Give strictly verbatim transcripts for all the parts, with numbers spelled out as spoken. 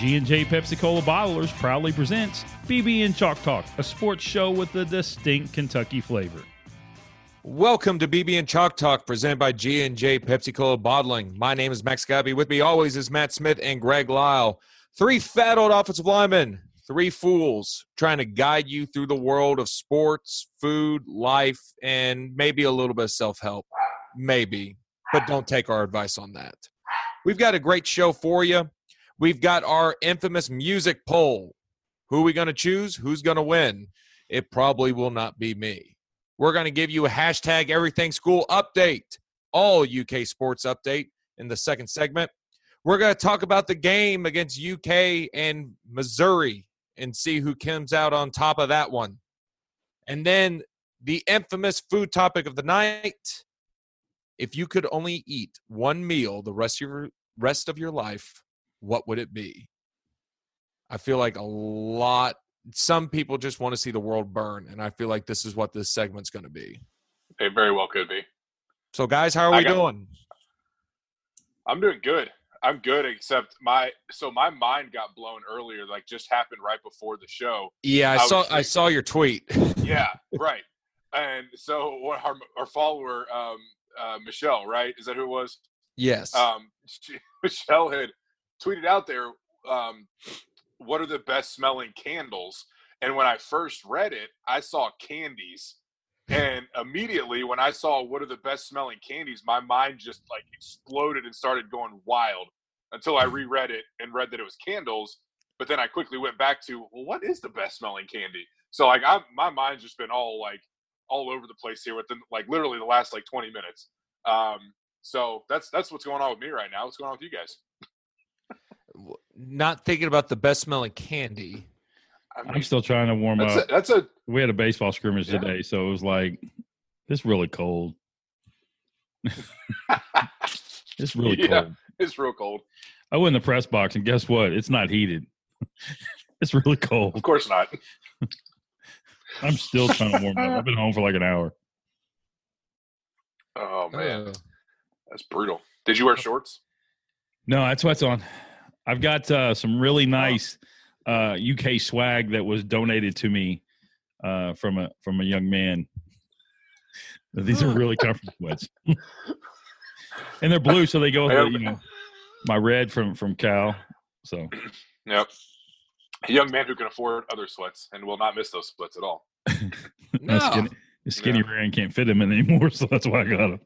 G and J Pepsi-Cola Bottlers proudly presents B B and Chalk Talk, a sports show with a distinct Kentucky flavor. Welcome to B B and Chalk Talk, presented by G and J Pepsi-Cola Bottling. My name is Max Gabby. With me always is Matt Smith and Greg Lyle. Three fat old offensive linemen, three fools trying to guide you through the world of sports, food, life, and maybe a little bit of self-help. Maybe, but don't take our advice on that. We've got a great show for you. We've got our infamous music poll. Who are we going to choose? Who's going to win? It probably will not be me. We're going to give you a hashtag everything school update, all U K sports update in the second segment. We're going to talk about the game against U K and Missouri and see who comes out on top of that one. And then the infamous food topic of the night. If you could only eat one meal the rest of your rest of your life, what would it be? I feel like a lot, some people just want to see the world burn, and I feel like this is what this segment's going to be. It very well could be. So, guys, how are we got, doing? I'm doing good. I'm good, except my so my mind got blown earlier, like just happened right before the show. Yeah, I, I saw thinking, I saw your tweet. Yeah, right. And so what our, our follower, um, uh, Michelle, right? Is that who it was? Yes. Um, she, Michelle had tweeted out there, um, what are the best smelling candles? And when I first read it, I saw candies. And immediately when I saw what are the best smelling candies, my mind just like exploded and started going wild until I reread it and read that it was candles. But then I quickly went back to, well, what is the best smelling candy? So like I, my mind's just been all like all over the place here within like literally the last like twenty minutes. Um, so that's that's what's going on with me right now. What's going on with you guys? Not thinking about the best smelling candy. I mean, I'm still trying to warm that's up. A, that's a we had a baseball scrimmage yeah. today, so it was like, it's really cold. It's really yeah, cold. It's real cold. I went in the press box, and guess what? It's not heated. It's really cold. Of course not. I'm still trying to warm up. I've been home for like an hour. Oh, man. Uh, That's brutal. Did you wear shorts? No, that's what's on. I've got uh, some really nice uh, U K swag that was donated to me uh, from a from a young man. These are really comfortable sweats, and they're blue, so they go with the, you know, my red from from Cal. So, yep, a young man who can afford other sweats and will not miss those sweats at all. No. skinny skinny Yeah. Ryan can't fit him in anymore, so that's why I got him.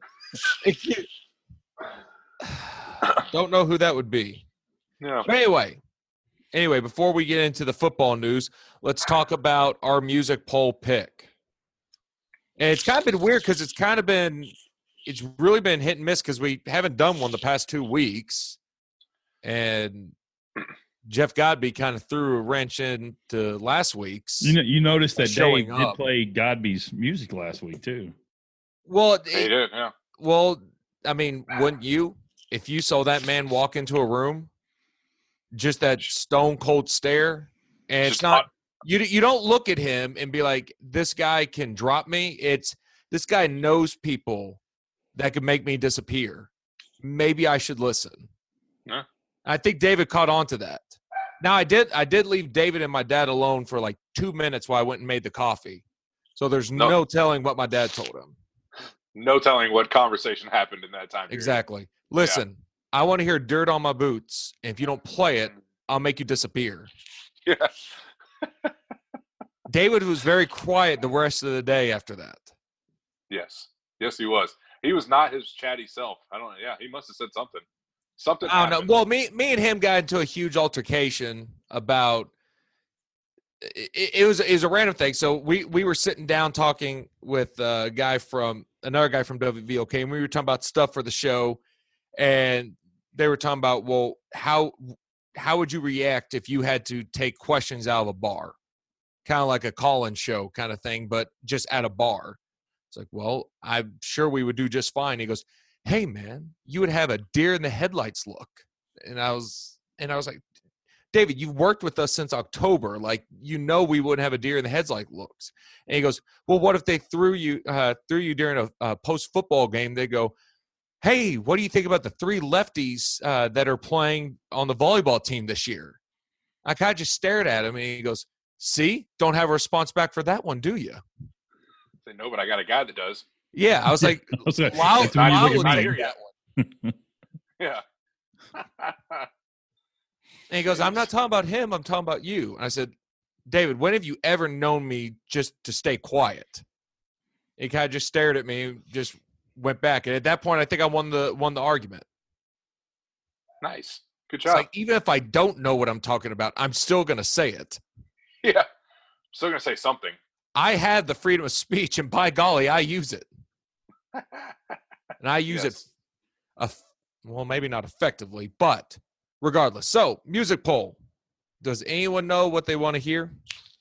Don't know who that would be. Yeah. But anyway, anyway, before we get into the football news, let's talk about our music poll pick. And it's kind of been weird because it's kind of been – it's really been hit and miss because we haven't done one the past two weeks. And Jeff Godby kind of threw a wrench into last week's. You know, you noticed that showing Dave did up. play Godby's music last week too. Well, it, He did, yeah. well, I mean, wouldn't you? If you saw that man walk into a room, just that stone cold stare, and it's Just not hot. you. You don't look at him and be like, "This guy can drop me." It's this guy knows people that could make me disappear. Maybe I should listen. Yeah. I think David caught on to that. Now I did. I did leave David and my dad alone for like two minutes while I went and made the coffee. So there's no, No. telling what my dad told him. No telling what conversation happened in that time period. Exactly. Listen, I want to hear dirt on my boots. And if you don't play it, I'll make you disappear. Yeah. David was very quiet the rest of the day after that. Yes. Yes, he was. He was not his chatty self. I don't. Yeah, he must have said something. Something. I don't know. happened. Well, me, me and him got into a huge altercation about. It, it was it was a random thing. So we we were sitting down talking with a guy from another guy from W V O K, and we were talking about stuff for the show, and they were talking about, well, how how would you react if you had to take questions out of a bar, kind of like a call-in show kind of thing, but just at a bar. It's like, well, I'm sure we would do just fine. He goes, hey man, you would have a deer in the headlights look, and I was and I was like, David, you've worked with us since October. Like, you know we wouldn't have a deer in the headlights looks. And he goes, well, what if they threw you uh, threw you during a, a post-football game? They go, hey, what do you think about the three lefties uh, that are playing on the volleyball team this year? I kind of just stared at him, and he goes, "See, don't have a response back for that one, do you?" I said, no, but I got a guy that does. Yeah, I was like, I was like, "Wow, that's when you wow, look at would me. take here that yet. one." Yeah. And he goes, "I'm not talking about him. I'm talking about you." And I said, "David, when have you ever known me just to stay quiet?" He kind of just stared at me, just went back, and at that point, I think I won the won the argument. Nice. Good It's job. like, even if I don't know what I'm talking about, I'm still going to say it. Yeah. Still going to say something. I had the freedom of speech, and by golly, I use it. And I use Yes. it, uh, well, maybe not effectively, but regardless. So, music poll. Does anyone know what they want to hear?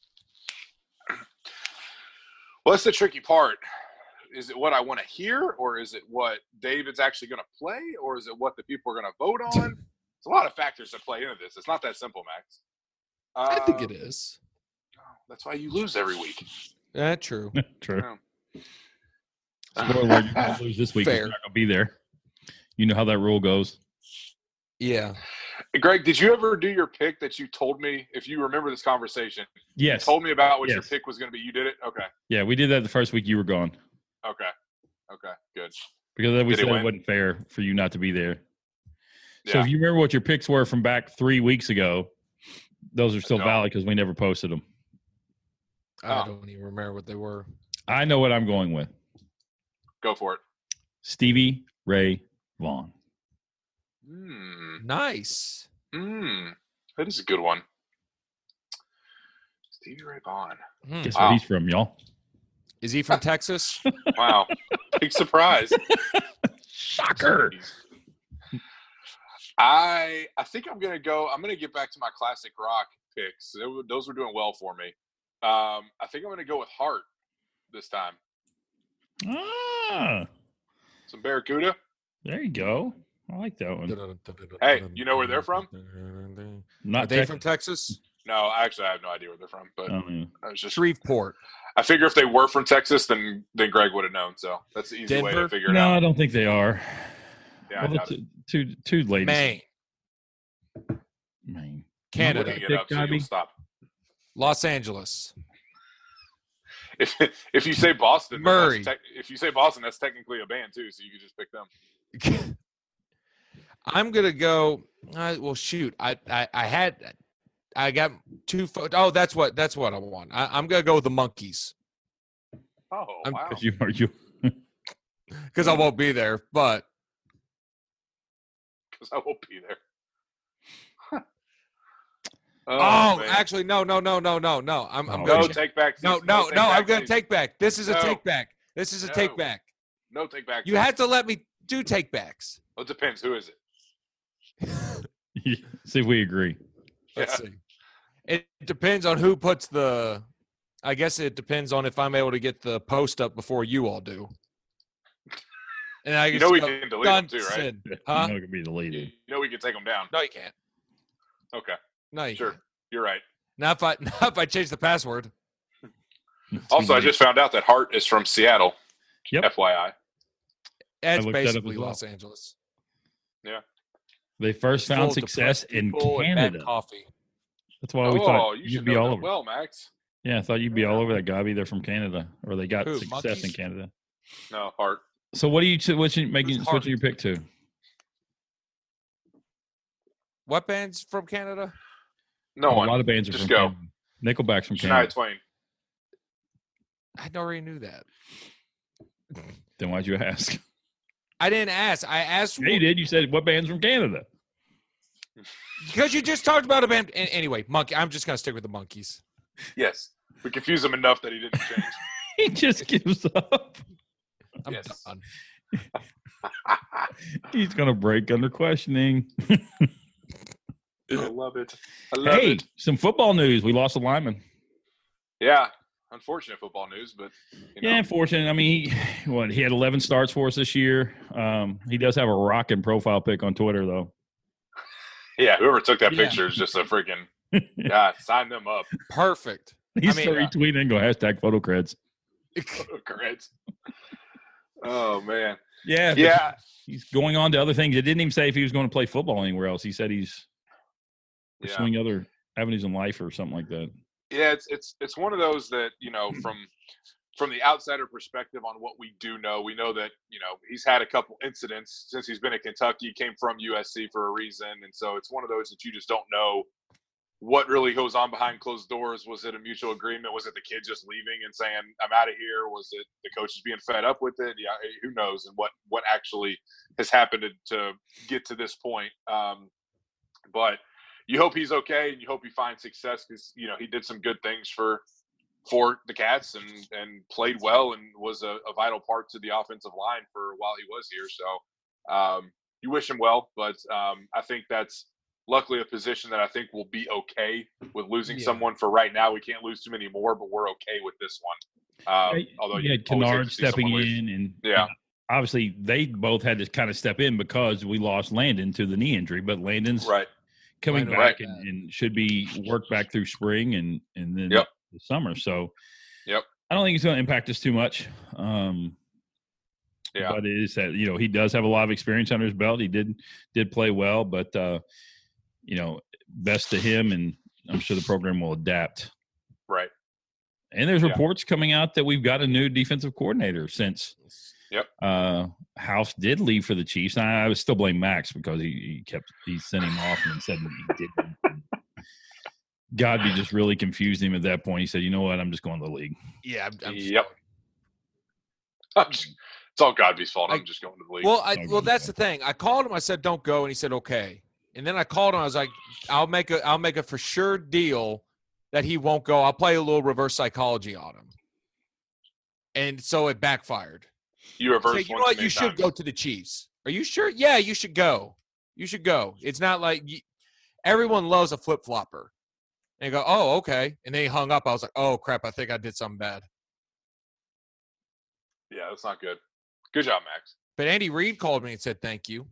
Well, that's the tricky part. Is it what I want to hear, or is it what David's actually going to play, or is it what the people are going to vote on? There's a lot of factors that play into this. It's not that simple, Max. I think Um, it is. That's why you lose every week. Yeah, true. True. Yeah. Spoiler alert, you're going to lose this week. 'cause Fair. You're not going to be there. You know how that rule goes. Yeah. Greg, did you ever do your pick that you told me, if you remember this conversation, Yes. told me about what your Yes. pick was going to be? You did it? Okay. Yeah, we did that the first week you were gone Okay. Okay. Good. because we Did he said it win? wasn't fair for you not to be there. So Yeah. if you remember what your picks were from back three weeks ago, those are still don't. valid because we never posted them. I Oh. don't even remember what they were. I know what I'm going with. Go for it. Stevie Ray Vaughan. Hmm. Nice. Hmm. That is a good one. Stevie Ray Vaughan. Hmm. Guess Wow. where he's from, y'all? Is he from Texas? Wow. Big surprise. Shocker. I I think I'm gonna go. I'm gonna get back to my classic rock picks. They were- Those were doing well for me. Um, I think I'm gonna go with Heart this time. Ah, Some Barracuda. there you go. I like that one. Hey, you know where they're from? Not Are they Texas. from Texas? No, actually, I have no idea where they're from. But Oh, yeah. I was just. Shreveport. I figure if they were from Texas, then then Greg would have known. So that's the easy way Denver? to figure it No, I out. don't think they are. Yeah, I Well, the doubt it. two, two, two ladies. Maine. Maine. Canada. Looking it up, so Dick you'll Gobby? stop. Los Angeles. If if you say Boston, then Murray. that's tec- if you say Boston, that's technically a band too. So you could just pick them. I'm gonna go. Uh, well, shoot. I, I I had. I got two. Fo- oh, that's what. That's what I want. I, I'm gonna go with the Monkees Oh I'm- wow! Because you are you. because I won't be there. But Because I won't be there. oh, man. actually, no, no, no, no, no, no. I'm I'm Oh, going. no to take back. No, seats. no, take no. I'm back gonna seats. take back. This is a No. take back. This is a No. take back. No take back. You seats. had to let me do take backs. Well, it depends. Who is it? See if we agree. Let's Yeah. see. It depends on who puts the. I guess it depends on if I'm able to get the post up before you all do. And I You can know we go, can delete them too, right? Dunson. You Huh? know it can be You deleted. know we can take them down. No, you can't. Okay, No, you sure. can't. You're right. Not if I not if I change the password. Also, I just found out that Hart is from Seattle. Yep. F Y I. That's looked that up basically as well. Los Angeles. They first Full found of success depressed in people and bad Canada. coffee. That's why we Oh, thought you you'd should be know all that over. well, Max. Yeah, I thought you'd be all over that Gobby. They're from Canada, or they got Who, success Monkeys? in Canada. No, Hart. So what are you? What's you making? Who's Switching your pick to? What band's from Canada? No Oh, a one. lot of bands are Just from go. Canada. Nickelback's from Shania Canada. Twain. I already knew that. Then why'd you ask? I didn't ask. I asked Yeah, you did. You said what band's from Canada? because you just talked about a band. an- Anyway, Monkey. I'm just gonna stick with the Monkees. Yes. We confused him enough that he didn't change. He just gives up. I'm Yes. done. He's gonna break under questioning. I love it. I love Hey, it. some football news. We lost a lineman. Yeah. Unfortunate football news, but you know. Yeah, unfortunate. I mean, he, what he had eleven starts for us this year. Um, he does have a rocking profile pic on Twitter, though. Yeah, whoever took that Yeah. picture is just a freaking yeah. Sign them up. Perfect. He's I mean, still uh, retweeting and go hashtag photo creds. Correct. Oh man. Yeah, but Yeah. he's going on to other things. It didn't even say if he was going to play football anywhere else. He said he's Yeah. pursuing other avenues in life or something like that. Yeah, it's it's it's one of those that, you know, from from the outsider perspective on what we do know, we know that, you know, he's had a couple incidents since he's been at Kentucky, came from U S C for a reason. And so it's one of those that you just don't know what really goes on behind closed doors. Was it a mutual agreement? Was it the kid just leaving and saying, I'm out of here? Was it the coaches being fed up with it? Yeah, who knows? And what, what actually has happened to, to get to this point. Um, but you hope he's okay, and you hope he finds success, because, you know, he did some good things for for the Cats and, and played well and was a, a vital part to the offensive line for while he was here. So um, you wish him well, but um, I think that's luckily a position that I think will be okay with losing yeah. someone for right now. We can't lose too many more, but we're okay with this one. Um, yeah, although you had always hate Kennard to see stepping someone in, leave. and Yeah. and obviously they both had to kind of step in because we lost Landon to the knee injury, but Landon's Right. coming Right. back and, and should be worked back through spring and and then Yep. the summer. So Yep. I don't think it's going to impact us too much. Um, Yeah. But it is that, you know, he does have a lot of experience under his belt. He did did play well, but uh, you know, best to him, and I'm sure the program will adapt. Right. And there's Yeah. reports coming out that we've got a new defensive coordinator since Yep. uh, House did leave for the Chiefs. And I, I would still blame Max because he, he kept he sent him off and said that he didn't. Godby just really confused him at that point. He said, "You know what? I'm just going to the league." Yeah. I'm, I'm Yep. I'm just, it's all Godby's fault. I'm I- just going to the league. Well, I, Don't well, go that's there. the thing. I called him. I said, "Don't go," and he said, "Okay." And then I called him. I was like, "I'll make a, I'll make a for sure deal that he won't go. I'll play a little reverse psychology on him." And so it backfired. you I reverse said, "You know one too what? many You should times. go to the Chiefs. Are you sure? Yeah, you should go. You should go. It's not like you, everyone loves a flip flopper." And you go, "Oh, okay." And then he hung up. I was like, "Oh crap! I think I did something bad." Yeah, that's not good. Good job, Max. But Andy Reid called me and said, "Thank you."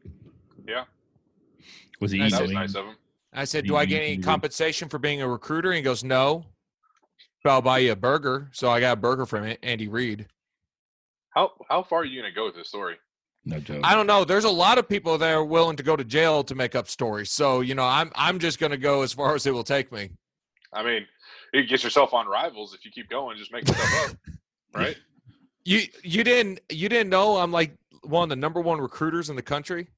Was he I That said- was eating? nice of him. I said, He "Do I beat get any Andy Reid. compensation for being a recruiter?" And he goes, "No, but I'll buy you a burger." So I got a burger from A- Andy Reid. How how far are you going to go with this story? No joke. I don't know. There's a lot of people that are willing to go to jail to make up stories. So you know, I'm I'm just going to go as far as it will take me. I mean, you can get yourself on Rivals if you keep going. Just make stuff up, right? You you didn't you didn't know I'm like one of the number one recruiters in the country.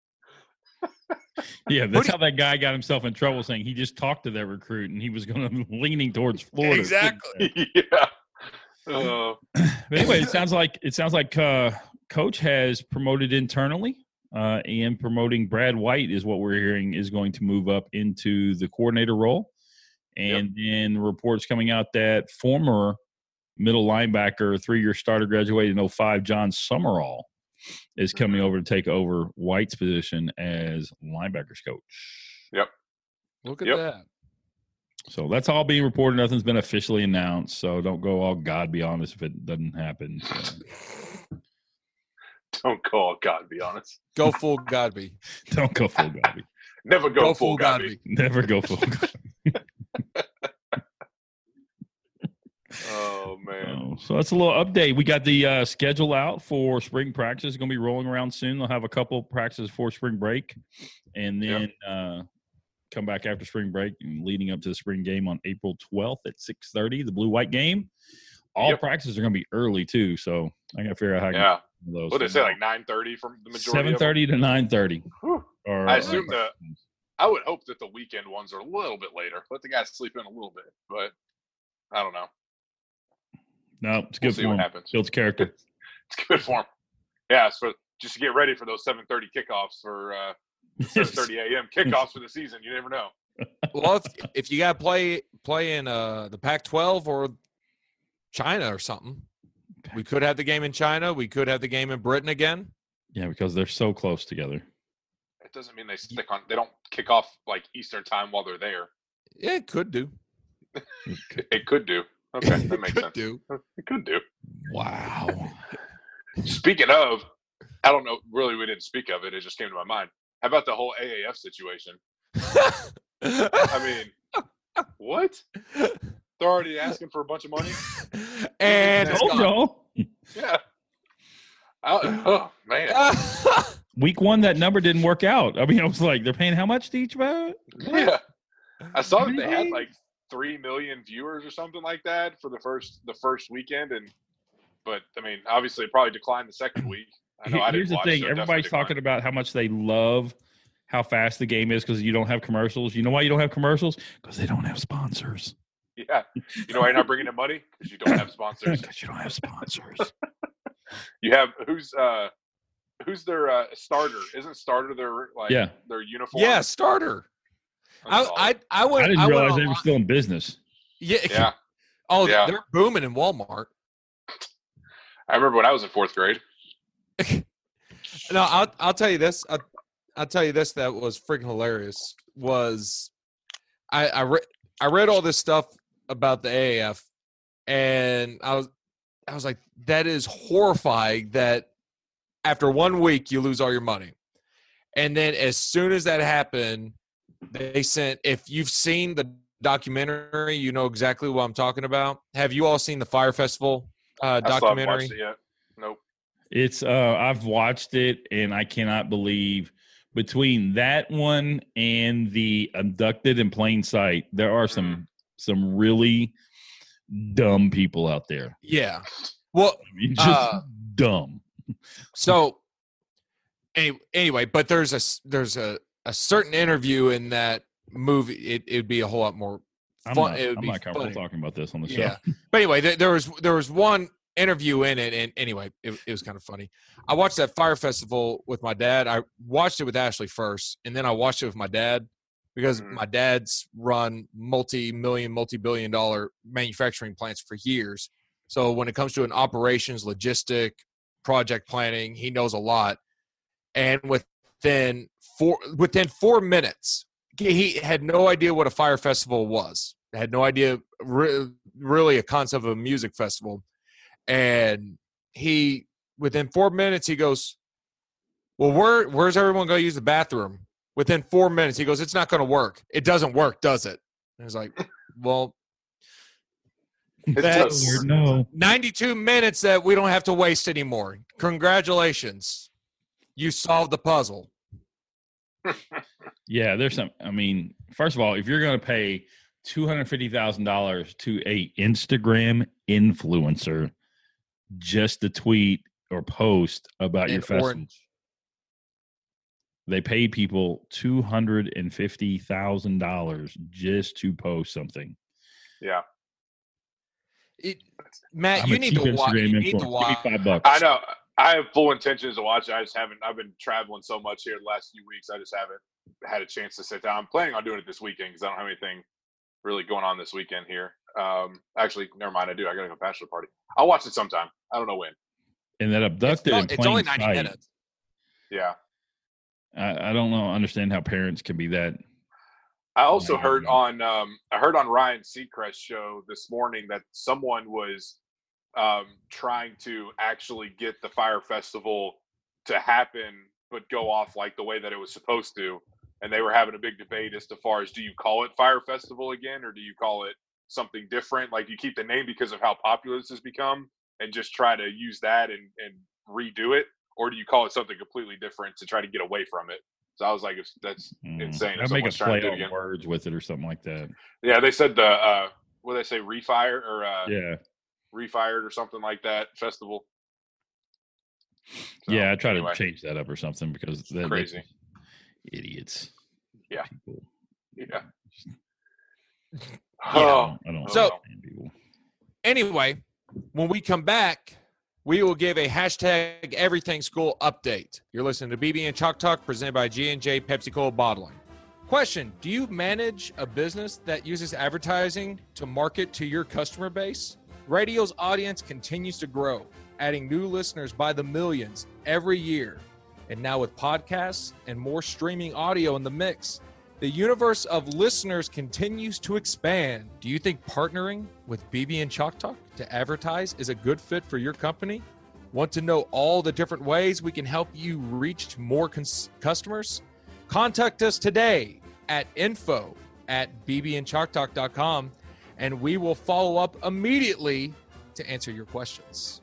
Yeah, that's do how that guy got himself in trouble, saying he just talked to that recruit and he was going to leaning towards Florida. Exactly. yeah. Uh, But anyway, it sounds like it sounds like uh, Coach has promoted internally, uh, and promoting Brad White is what we're hearing is going to move up into the coordinator role. And then reports coming out that former middle linebacker, three-year starter, graduated in oh five, John Summerall, is coming over to take over White's position as linebackers coach. Look at Yep. that. So that's all being reported. Nothing's been officially announced. So don't go all God be honest if it doesn't happen. So. don't call God, be honest. Go full Godby. Don't go full Godby. Never go, Go full full God. Godby. Never go full Godby. Oh man. Oh, so that's a little update. We got the uh, schedule out for spring practice. It's going to be rolling around soon. They'll have a couple practices for spring break, and then uh, come back after spring break and leading up to the spring game on April twelfth at six thirty, the blue-white game. All Yep. practices are going to be early too, so I got to figure out how to Yeah. get those. What did they say? Like nine thirty from the majority. seven thirty to nine thirty. Whew. Or I assume the. I would hope that the weekend ones are a little bit later. Let the guys sleep in a little bit, but I don't know. no, it's We'll good see for what him. happens. Builds character. It's good for them. Yeah, it's for just to get ready for those seven thirty kickoffs for uh, seven thirty a.m. kickoffs for the season. You never know. Well, if if you got to play play in uh, the Pac twelve or China or something, we could have the game in China. We could have the game in Britain again. Yeah, because they're so close together. It doesn't mean they stick on. They don't kick off like Eastern time while they're there. Yeah, it could do. It could do. Okay, that makes could sense. do. It could do. Wow. Speaking of, I don't know. Really, we didn't speak of it. It just came to my mind. How about the whole A A F situation? I mean, what? They're already asking for a bunch of money. and it's Oh, gone. no. Yeah. I, oh man. Week one, that number didn't work out. I mean, I was like, they're paying how much to each vote? Yeah. I saw that they had like three million viewers or something like that for the first the first weekend, and but I mean, obviously, it probably declined the second week. I know I Here's didn't the watch, thing: so it everybody's definitely talking declined. about how much they love how fast the game is because you don't have commercials. You know why you don't have commercials? Because they don't have sponsors. Yeah, you know why you're not bringing in money? Because you don't have sponsors. Because you don't have sponsors. You have who's uh who's their uh, starter? Isn't starter their like Yeah. their uniform? Yeah, starter. I, I I went. I didn't I went realize they online- were still in business. Yeah. Yeah, Oh, Yeah. they're booming in Walmart. I remember when I was in fourth grade. No, I'll I'll tell you this. I'll, I'll tell you this. That was freaking hilarious. Was I I read I read all this stuff about the A A F, and I was I was like, that is horrifying. That after one week you lose all your money, and then as soon as that happened, they sent. If you've seen the documentary, you know exactly what I'm talking about. Have you all seen the Fire Festival uh, I still haven't documentary? watched it yet. Nope. It's uh I've watched it and I cannot believe between that one and the Abducted in Plain Sight, there are some Mm. some really dumb people out there. Yeah. Well, I mean, just Uh, dumb. so any, anyway, but there's a s- there's a, a certain interview in that movie. It it'd be a whole lot more I'm fun. not, it would I'm be not comfortable funny. talking about this on the show. Yeah. But anyway, there, there was there was one interview in it, and anyway, it, it was kind of funny. I watched that Fire Festival with my dad. I watched it with Ashley first, and then I watched it with my dad because Mhm. my dad's run multi-million, multi-billion dollar manufacturing plants for years. So when it comes to an operations, logistic, project planning, he knows a lot. And within four within four minutes, he had no idea what a fire festival was. Had no idea re- really a concept of a music festival. And he, within four minutes, he goes, well, where, where's everyone going to use the bathroom? Within four minutes, he goes, it's not going to work. It doesn't work, does it? And I was like, well, It That's- does. No. ninety-two minutes that we don't have to waste anymore. Congratulations. You solved the puzzle. Yeah, there's some. I mean, first of all, if you're going to pay two hundred fifty thousand dollars to a Instagram influencer just to tweet or post about your And festival, orange. they paid people two hundred and fifty thousand dollars just to post something. Yeah, It, Matt, I'm you a need cheap to watch. Instagram You need to influencer. Give me watch. five bucks. I know. I have full intentions of watching. I just haven't. I've been traveling so much here the last few weeks. I just haven't had a chance to sit down. I'm planning on doing it this weekend because I don't have anything really going on this weekend here. Um, actually, never mind. I do. I got to go to a bachelor party. I'll watch it sometime. I don't know when. And that It's, abducted not- in it's plain only ninety sight. minutes. Yeah. I, I don't know. Understand how parents can be that. I also Yeah. heard on um, I heard on Ryan Seacrest's show this morning that someone was um, trying to actually get the fire festival to happen, but go off like the way that it was supposed to. And they were having a big debate as to far as, do you call it Fire Festival again, or do you call it something different? Like, you keep the name because of how popular this has become and just try to use that and, and redo it, or do you call it something completely different to try to get away from it? So I was like, if that's Mm. insane. I'd If make a someone's trying play to do it on again. words with it or something like that. Yeah, they said the uh, what did they say, refire or uh, Yeah. refired or something like that festival. So, yeah, I try anyway. to change that up or something because that, Crazy. that's idiots. Yeah. People. Yeah. Yeah, I Oh, don't, I don't So- understand people. Anyway, when we come back, we will give a hashtag everything school update. You're listening to B B and Chalk Talk presented by G and J Pepsi Cola Bottling. Question: do you manage a business that uses advertising to market to your customer base? Radio's audience continues to grow, adding new listeners by the millions every year. And now with podcasts and more streaming audio in the mix, the universe of listeners continues to expand. Do you think partnering with B B and Chalk Talk to advertise is a good fit for your company? Want to know all the different ways we can help you reach more cons- customers? Contact us today at info at b b and chalk talk dot com, and we will follow up immediately to answer your questions.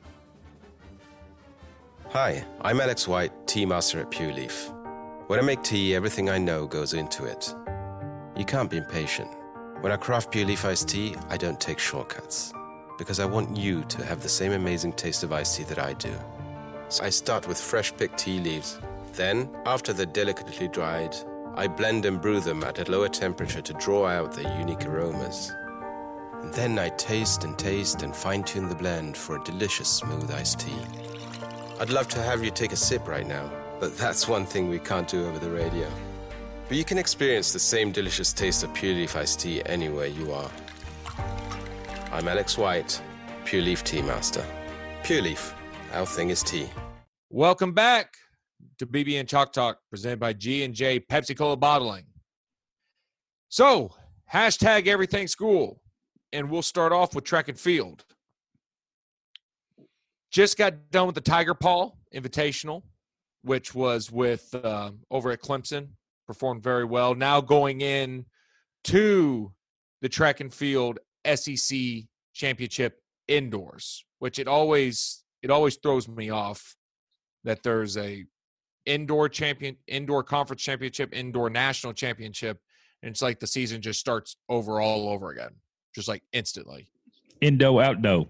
Hi, I'm Alex White, tea master at Pure Leaf. When I make tea, everything I know goes into it. You can't be impatient. When I craft Pure Leaf iced tea, I don't take shortcuts. Because I want you to have the same amazing taste of iced tea that I do. So I start with fresh picked tea leaves. Then, after they're delicately dried, I blend and brew them at a lower temperature to draw out their unique aromas. And then I taste and taste and fine-tune the blend for a delicious smooth iced tea. I'd love to have you take a sip right now, but that's one thing we can't do over the radio. But you can experience the same delicious taste of Pure Leaf iced tea anywhere you are. I'm Alex White, Pure Leaf Tea Master. Pure Leaf, our thing is tea. Welcome back to B B and Chalk Talk, presented by G and J Pepsi Cola Bottling. So, hashtag everything school, and we'll start off with track and field. Just got done with the Tiger Paw Invitational, which was with uh, over at Clemson. Performed very well. Now going in to the track and field S E C championship indoors, which it always it always throws me off that there's a indoor champion, indoor conference championship, indoor national championship, and it's like the season just starts over all over again, just like instantly. Indo, outdo.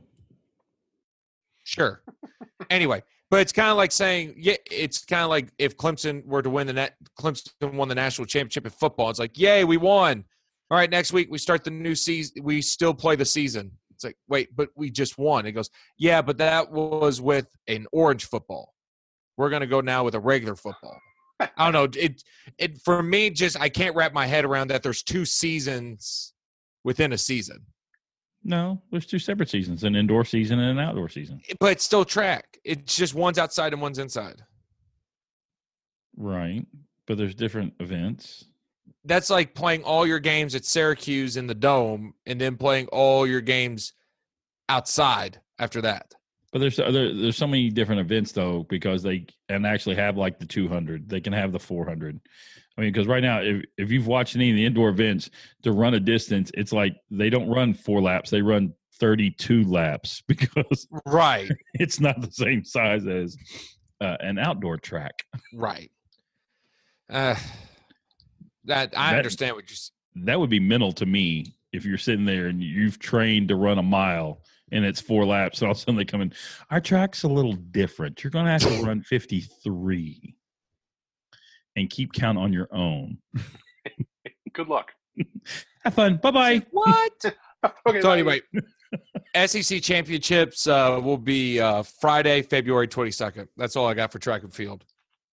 Sure. Anyway, but it's kind of like saying, yeah, it's kind of like if Clemson were to win the net, Clemson won the national championship in football. It's like, yay, we won. All right, next week we start the new season. We still play the season. It's like, wait, but we just won. It goes, yeah, but that was with an orange football. We're going to go now with a regular football. I don't know. It, it for me, just I can't wrap my head around that there's two seasons within a season. No, there's two separate seasons, an indoor season and an outdoor season. But it's still track. It's just one's outside and one's inside. Right, but there's different events. That's like playing all your games at Syracuse in the Dome and then playing all your games outside after that. But there's there, there's so many different events though, because they and actually have like the two hundred. They can have the four hundred. I mean, because right now, if if you've watched any of the indoor events, to run a distance, it's like they don't run four laps; they run thirty-two laps because right, it's not the same size as uh, an outdoor track. Right. Uh, that I that, understand what you're. That would be mental to me if you're sitting there and you've trained to run a mile and it's four laps, and all of a sudden they come in. Our track's a little different. You're going to have to run fifty-three. And keep count on your own. Good luck. Have fun. Bye-bye. What? Okay, so anyway, S E C championships uh, will be uh, Friday, February twenty-second. That's all I got for track and field.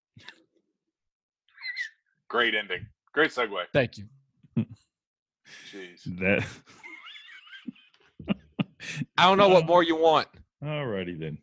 Great ending. Great segue. Thank you. Jeez. That. I don't know what more you want. All righty then.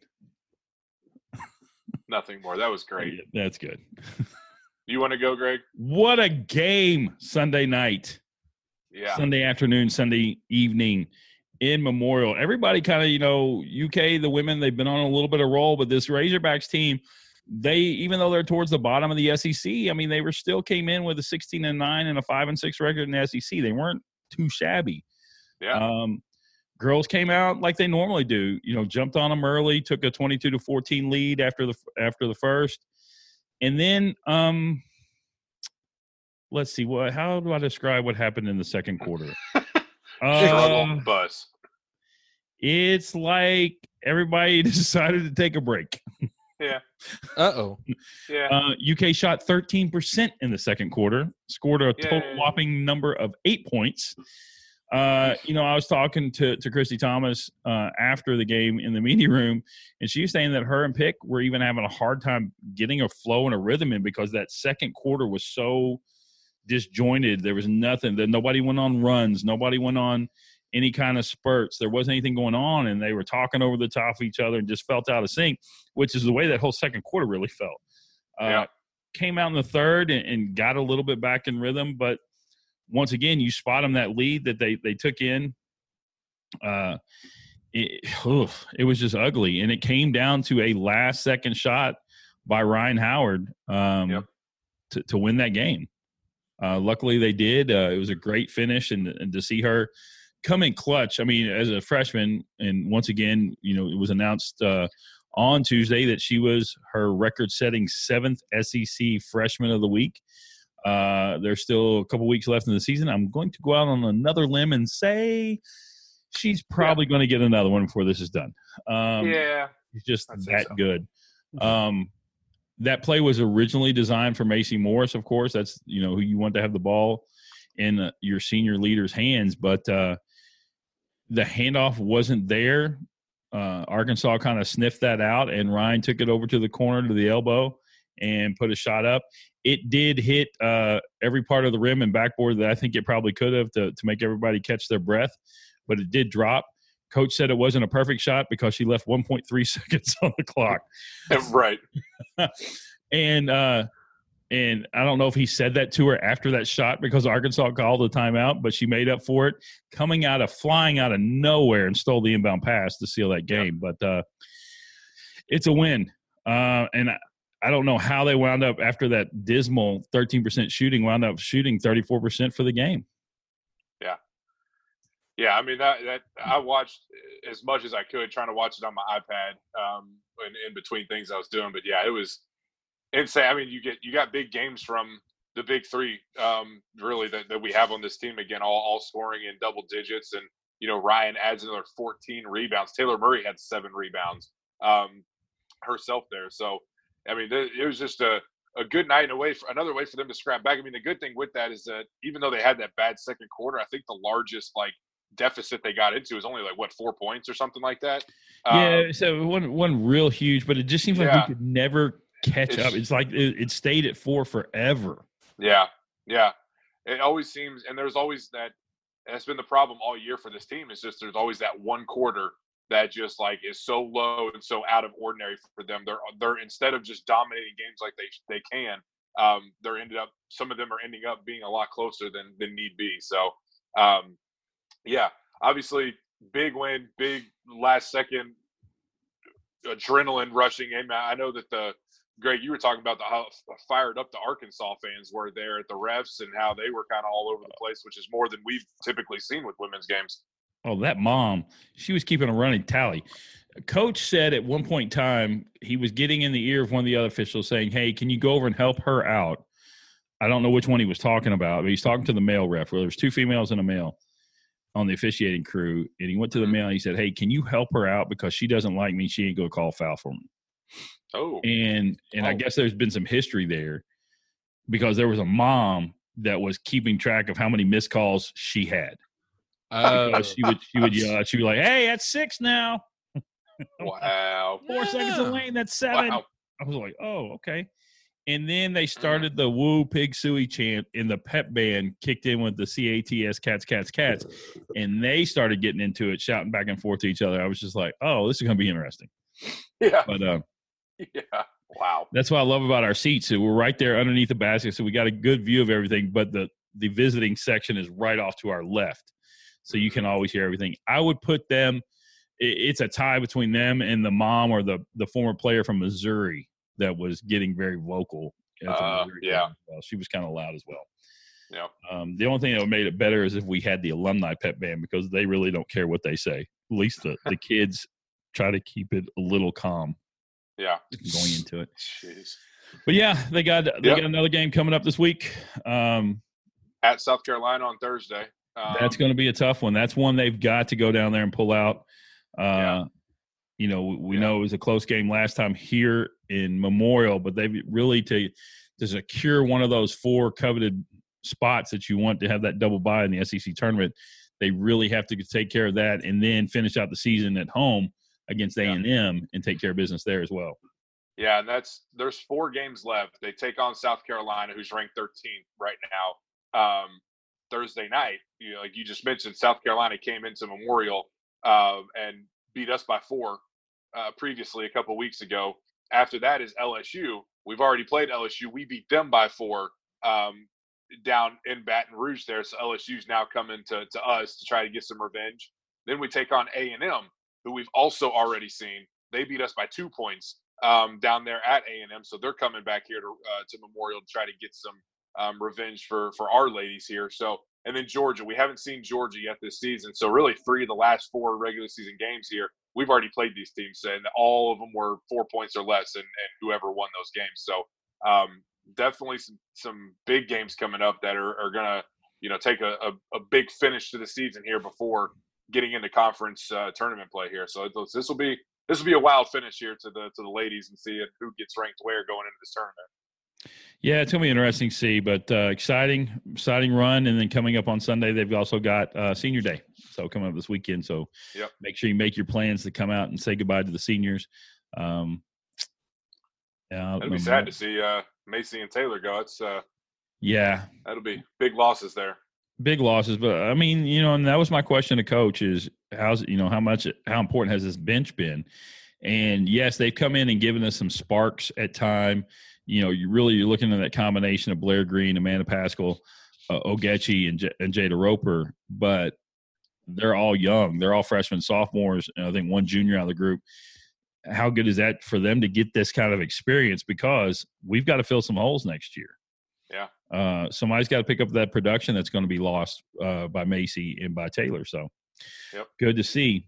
Nothing more. That was great. Yeah, that's good. You want to go, Greg? What a game Sunday night. Yeah. Sunday afternoon, Sunday evening in Memorial. Everybody kind of, you know, U K, the women, they've been on a little bit of roll, but this Razorbacks team, they, even though they're towards the bottom of the S E C, I mean, they were still came in with a sixteen and nine and a five and six record in the S E C. They weren't too shabby. Yeah. Um, girls came out like they normally do, you know, jumped on them early, took a twenty-two to fourteen lead after the, after the first. And then, um, let's see what. How do I describe what happened in the second quarter? Struggle uh, bus. It's like everybody decided to take a break. Yeah. Uh oh. Yeah. Uh, U K shot thirteen percent in the second quarter, scored a total Yay. whopping number of eight points. Uh, you know, I was talking to, to Christy Thomas uh, after the game in the media room, and she was saying that her and Pick were even having a hard time getting a flow and a rhythm in because that second quarter was so disjointed. There was nothing. That nobody went on runs. Nobody went on any kind of spurts. There wasn't anything going on, and they were talking over the top of each other and just felt out of sync, which is the way that whole second quarter really felt. Uh, Yeah. Came out in the third and, and got a little bit back in rhythm, but once again, you spot them that lead that they, they took in. Uh, it, oof, it was just ugly, and it came down to a last-second shot by Ryan Howard um, Yep. to, to win that game. Uh, luckily, they did. Uh, it was a great finish, and, and to see her come in clutch. I mean, as a freshman, and once again, you know, it was announced uh, on Tuesday that she was her record-setting seventh S E C Freshman of the Week. Uh, there's still a couple weeks left in the season. I'm going to go out on another limb and say she's probably yeah. going to get another one before this is done. Um, yeah. She's just that so. good. Um, that play was originally designed for Macy Morris, of course. That's, you know, who you want to have the ball in uh, your senior leader's hands. But uh, the handoff wasn't there. Uh, Arkansas kind of sniffed that out, and Ryan took it over to the corner to the elbow and put a shot up. It did hit uh, every part of the rim and backboard that I think it probably could have to, to make everybody catch their breath, but it did drop. Coach said it wasn't a perfect shot because she left one point three seconds on the clock. Right. and uh, and I don't know if he said that to her after that shot because Arkansas called the timeout, but she made up for it, coming out of flying out of nowhere and stole the inbound pass to seal that game. But uh, it's a win. Uh, and I, I don't know how they wound up after that dismal thirteen percent shooting, wound up shooting thirty-four percent for the game. Yeah. Yeah, I mean, that, that I watched as much as I could, trying to watch it on my iPad um, in, in between things I was doing. But, yeah, it was insane. I mean, you get you got big games from the big three, um, really, that, that we have on this team, again, all, all scoring in double digits. And, you know, Ryan adds another fourteen rebounds. Taylor Murray had seven rebounds um, herself there. So, I mean, it was just a, a good night and a way for another way for them to scrap back. I mean, the good thing with that is that even though they had that bad second quarter, I think the largest like deficit they got into was only like what four points or something like that. Yeah, um, so it wasn't, wasn't real huge, but it just seems like yeah. we could never catch it's, up. It's like it, it stayed at four forever. Yeah, yeah. It always seems, and there's always that. And that's been the problem all year for this team. Is just there's always that one quarter that just like is so low and so out of ordinary for them. They're they're instead of just dominating games like they they can, um, they're ended up some of them are ending up being a lot closer than than need be. So, um, yeah, obviously big win, big last second adrenaline rushing in. I know that the Greg, you were talking about the how fired up the Arkansas fans were there at the refs and how they were kind of all over the place, which is more than we've typically seen with women's games. Oh, that mom, she was keeping a running tally. Coach said at one point in time, he was getting in the ear of one of the other officials saying, hey, can you go over and help her out? I don't know which one he was talking about, but he's talking to the male ref. Well, there's two females and a male on the officiating crew. And he went to the male and he said, hey, can you help her out? Because she doesn't like me. She ain't going to call foul for me. Oh. And and oh. I guess there's been some history there because there was a mom that was keeping track of how many missed calls she had. Oh. She would she would yell, she'd be like, hey, that's six now. Wow. Four yeah. seconds of lane, that's seven. Wow. I was like, oh, okay. And then they started the Woo Pig Suey chant, and the pep band kicked in with the C A T S Cats, Cats, Cats. And they started getting into it, shouting back and forth to each other. I was just like, oh, this is going to be interesting. Yeah. But uh, yeah. Wow. That's what I love about our seats. So we're right there underneath the basket, so we got a good view of everything, but the, the visiting section is right off to our left. So you can always hear everything. I would put them – it's a tie between them and the mom or the, the former player from Missouri that was getting very vocal. Uh, yeah. Well. She was kind of loud as well. Yeah. Um, the only thing that would made it better is if we had the alumni pep band because they really don't care what they say. At least the, the kids try to keep it a little calm. Yeah. Going into it. Jeez. But, yeah, they got they yep. got another game coming up this week. Um, At South Carolina on Thursday. Um, that's going to be a tough one. That's one they've got to go down there and pull out. Uh, yeah. You know, we yeah. know it was a close game last time here in Memorial, but they really to to secure one of those four coveted spots that you want to have that double bye in the S E C tournament, they really have to take care of that and then finish out the season at home against A and M yeah. and take care of business there as well. Yeah, and that's there's four games left. They take on South Carolina, who's ranked thirteenth right now. Um, Thursday night, you know, like you just mentioned, South Carolina came into Memorial uh, and beat us by four uh, previously a couple weeks ago. After that is L S U. We've already played L S U. We beat them by four um, down in Baton Rouge there. So L S U's now coming to, to us to try to get some revenge. Then we take on A and M, who we've also already seen. They beat us by two points um, down there at A and M. So they're coming back here to uh, to Memorial to try to get some um, revenge for, for our ladies here. So, and then Georgia. We haven't seen Georgia yet this season. So really three of the last four regular season games here, we've already played these teams, and all of them were four points or less, and, and whoever won those games. So, um, definitely some, some big games coming up that are, are going to, you know, take a, a, a big finish to the season here before getting into conference uh, tournament play here. So this will be this will be a wild finish here to the to the ladies and see who gets ranked where going into this tournament. Yeah, it's going to be interesting to see, but uh, exciting, exciting run. And then coming up on Sunday, they've also got uh, Senior Day. So coming up this weekend. So yep. Make sure you make your plans to come out and say goodbye to the seniors. Um, yeah, It'll be sad to see uh, Macy and Taylor go. It's uh, yeah, that'll be big losses there. Big losses, but I mean, you know, and that was my question to coach is how's, you know, how much, how important has this bench been? And yes, they've come in and given us some sparks at time. You know, you really, you're looking at that combination of Blair Green, Amanda Pascal, uh, Ogechi, and, J- and Jada Roper, but they're all young. They're all freshmen, sophomores, and I think one junior out of the group. How good is that for them to get this kind of experience? Because we've got to fill some holes next year. Yeah. Uh, somebody's got to pick up that production that's going to be lost uh, by Macy and by Taylor. So yep. Good to see.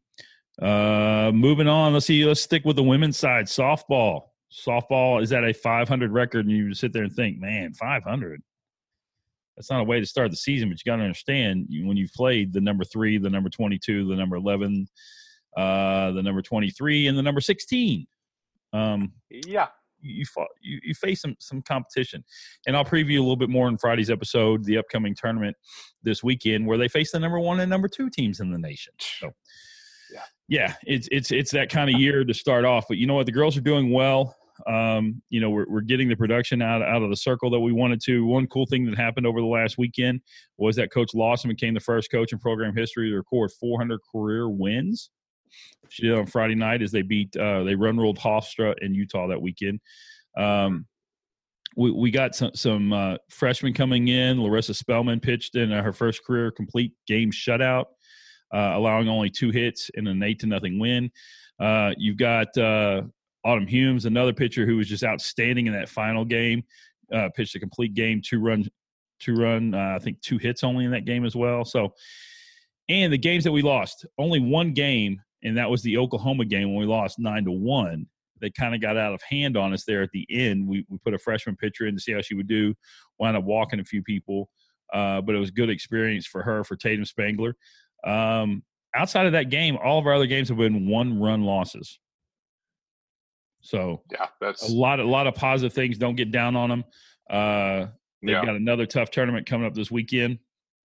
Uh, moving on, let's see. Let's stick with the women's side. Softball. Softball is at a five hundred record, and you sit there and think, man, five hundred. That's not a way to start the season, but you got to understand when you've played the number three, the number twenty-two, the number eleven, uh, the number twenty-three, and the number sixteen. Um, yeah. You, fought, you you face some some competition, and I'll preview a little bit more in Friday's episode, the upcoming tournament this weekend, where they face the number one and number two teams in the nation. So, yeah, yeah, it's it's it's that kind of year to start off. But you know what, the girls are doing well. Um, you know, we're we're getting the production out out of the circle that we wanted to. One cool thing that happened over the last weekend was that Coach Lawson became the first coach in program history to record four hundred career wins. She did on Friday night as they beat uh, they run ruled Hofstra in Utah that weekend. Um, we we got some some uh, freshmen coming in. Larissa Spellman pitched in uh, her first career complete game shutout, uh, allowing only two hits in an eight to nothing win. Uh, you've got uh, Autumn Humes, another pitcher who was just outstanding in that final game. Uh, pitched a complete game, two run, two run. Uh, I think two hits only in that game as well. So, and the games that we lost, only one game. And that was the Oklahoma game when we lost nine to one. They kind of got out of hand on us there at the end. We we put a freshman pitcher in to see how she would do. Wound up walking a few people, uh, but it was a good experience for her, for Tatum Spangler. Um, outside of that game, all of our other games have been one-run losses. So yeah, that's a lot, a lot of positive things. Don't get down on them. Uh, they've yeah. got another tough tournament coming up this weekend.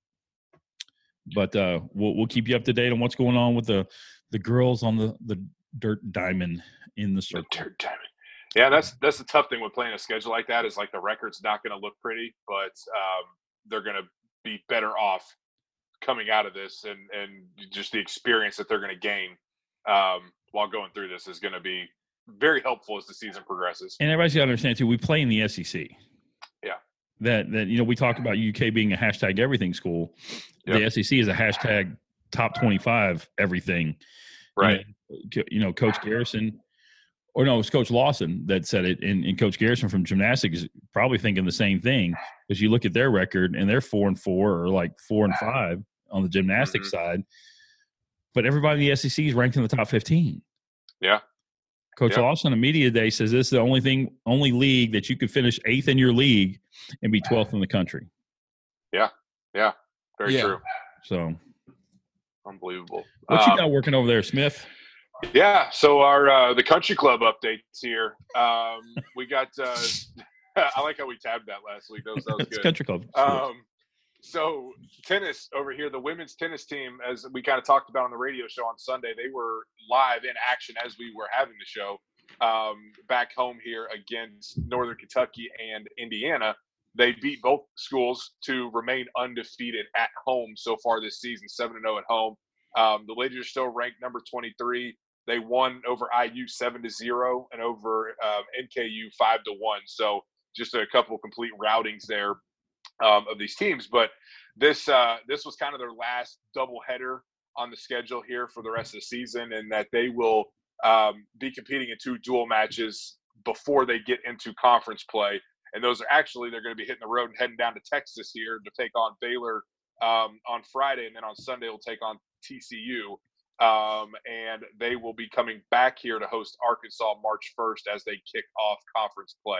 But uh, we'll we'll keep you up to date on what's going on with the the girls on the, the dirt diamond in the circle. The dirt diamond. Yeah, that's that's the tough thing with playing a schedule like that is like the record's not going to look pretty, but um, they're going to be better off coming out of this, and and just the experience that they're going to gain um, while going through this is going to be very helpful as the season progresses. And everybody's got to understand too, we play in the S E C. Yeah. That that you know we talk about U K being a hashtag everything school. Yep. The S E C is a hashtag top twenty-five everything. Right. You know, you know, Coach Garrison, or no, it was Coach Lawson that said it, and, and Coach Garrison from gymnastics is probably thinking the same thing, because you look at their record and they're four and four or like four and five on the gymnastics mm-hmm. side, but everybody in the S E C is ranked in the top fifteen. Yeah. Coach yeah. Lawson on Media Day says this is the only thing, only league that you could finish eighth in your league and be twelfth in the country. Yeah. Yeah. Very yeah. true. So unbelievable. What you um, got working over there, Smith? Yeah. So our uh, the country club updates here. Um, we got. Uh, I like how we tabbed that last week. That was, that was it's good. Country club. Um, so tennis over here, the women's tennis team, as we kind of talked about on the radio show on Sunday, they were live in action as we were having the show um, back home here against Northern Kentucky and Indiana. They beat both schools to remain undefeated at home so far this season, seven and oh at home. Um, the ladies are still ranked number twenty-three. They won over I U seven to zero and over um, N K U five to one. So just a couple of complete routings there um, of these teams. But this uh, this was kind of their last doubleheader on the schedule here for the rest of the season, and that they will um, be competing in two dual matches before they get into conference play. And those are actually, they're going to be hitting the road and heading down to Texas here to take on Baylor um, on Friday. And then on Sunday, we'll take on T C U. Um, and they will be coming back here to host Arkansas March first as they kick off conference play.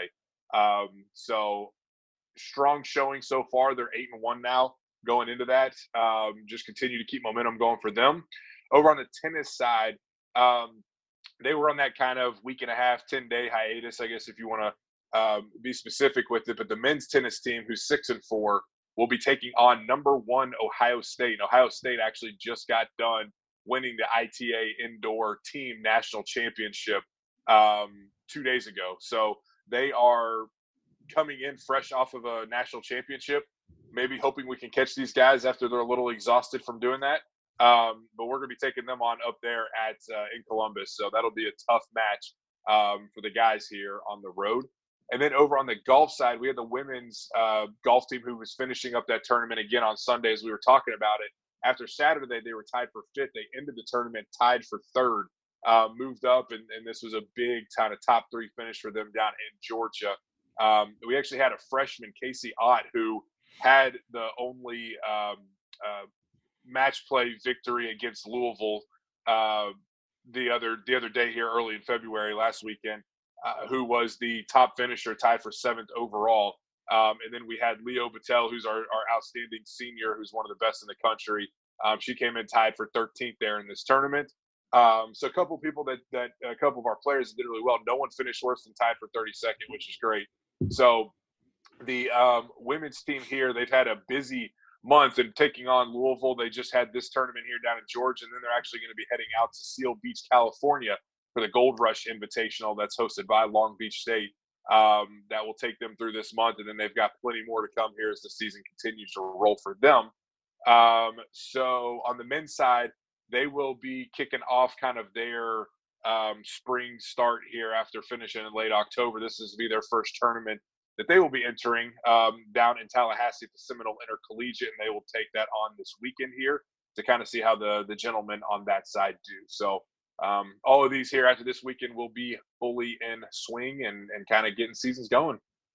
Um, so strong showing so far. They're eight and one now going into that. Um, just continue to keep momentum going for them. Over on the tennis side, um, they were on that kind of week and a half, ten day hiatus, I guess, if you want to um, be specific with it. But the men's tennis team, who's six and four, will be taking on number one Ohio State. And Ohio State actually just got done winning the I T A Indoor Team National Championship um, two days ago. So they are coming in fresh off of a national championship, maybe hoping we can catch these guys after they're a little exhausted from doing that. Um, but we're going to be taking them on up there at uh, in Columbus. So that'll be a tough match um, for the guys here on the road. And then over on the golf side, we had the women's uh, golf team who was finishing up that tournament again on Sunday as we were talking about it. After Saturday, they were tied for fifth. They ended the tournament tied for third, uh, moved up, and, and this was a big kind of top three finish for them down in Georgia. Um, we actually had a freshman, Casey Ott, who had the only um, uh, match play victory against Louisville uh, the other the other day here early in February last weekend, uh, who was the top finisher, tied for seventh overall. Um, and then we had Leo Battelle, who's our, our outstanding senior, who's one of the best in the country. Um, she came in tied for thirteenth there in this tournament. Um, so a couple of people that, that a couple of our players did really well. No one finished worse than tied for thirty-second, which is great. So the um, women's team here, they've had a busy month and taking on Louisville. They just had this tournament here down in Georgia, and then they're actually going to be heading out to Seal Beach, California for the Gold Rush Invitational that's hosted by Long Beach State. Um, that will take them through this month, and then they've got plenty more to come here as the season continues to roll for them. Um, so on the men's side, they will be kicking off kind of their um, spring start here after finishing in late October. This is to be their first tournament that they will be entering um, down in Tallahassee at the Seminole Intercollegiate, and they will take that on this weekend here to kind of see how the the gentlemen on that side do. So um, all of these here after this weekend will be fully in swing and, and kind of getting seasons going.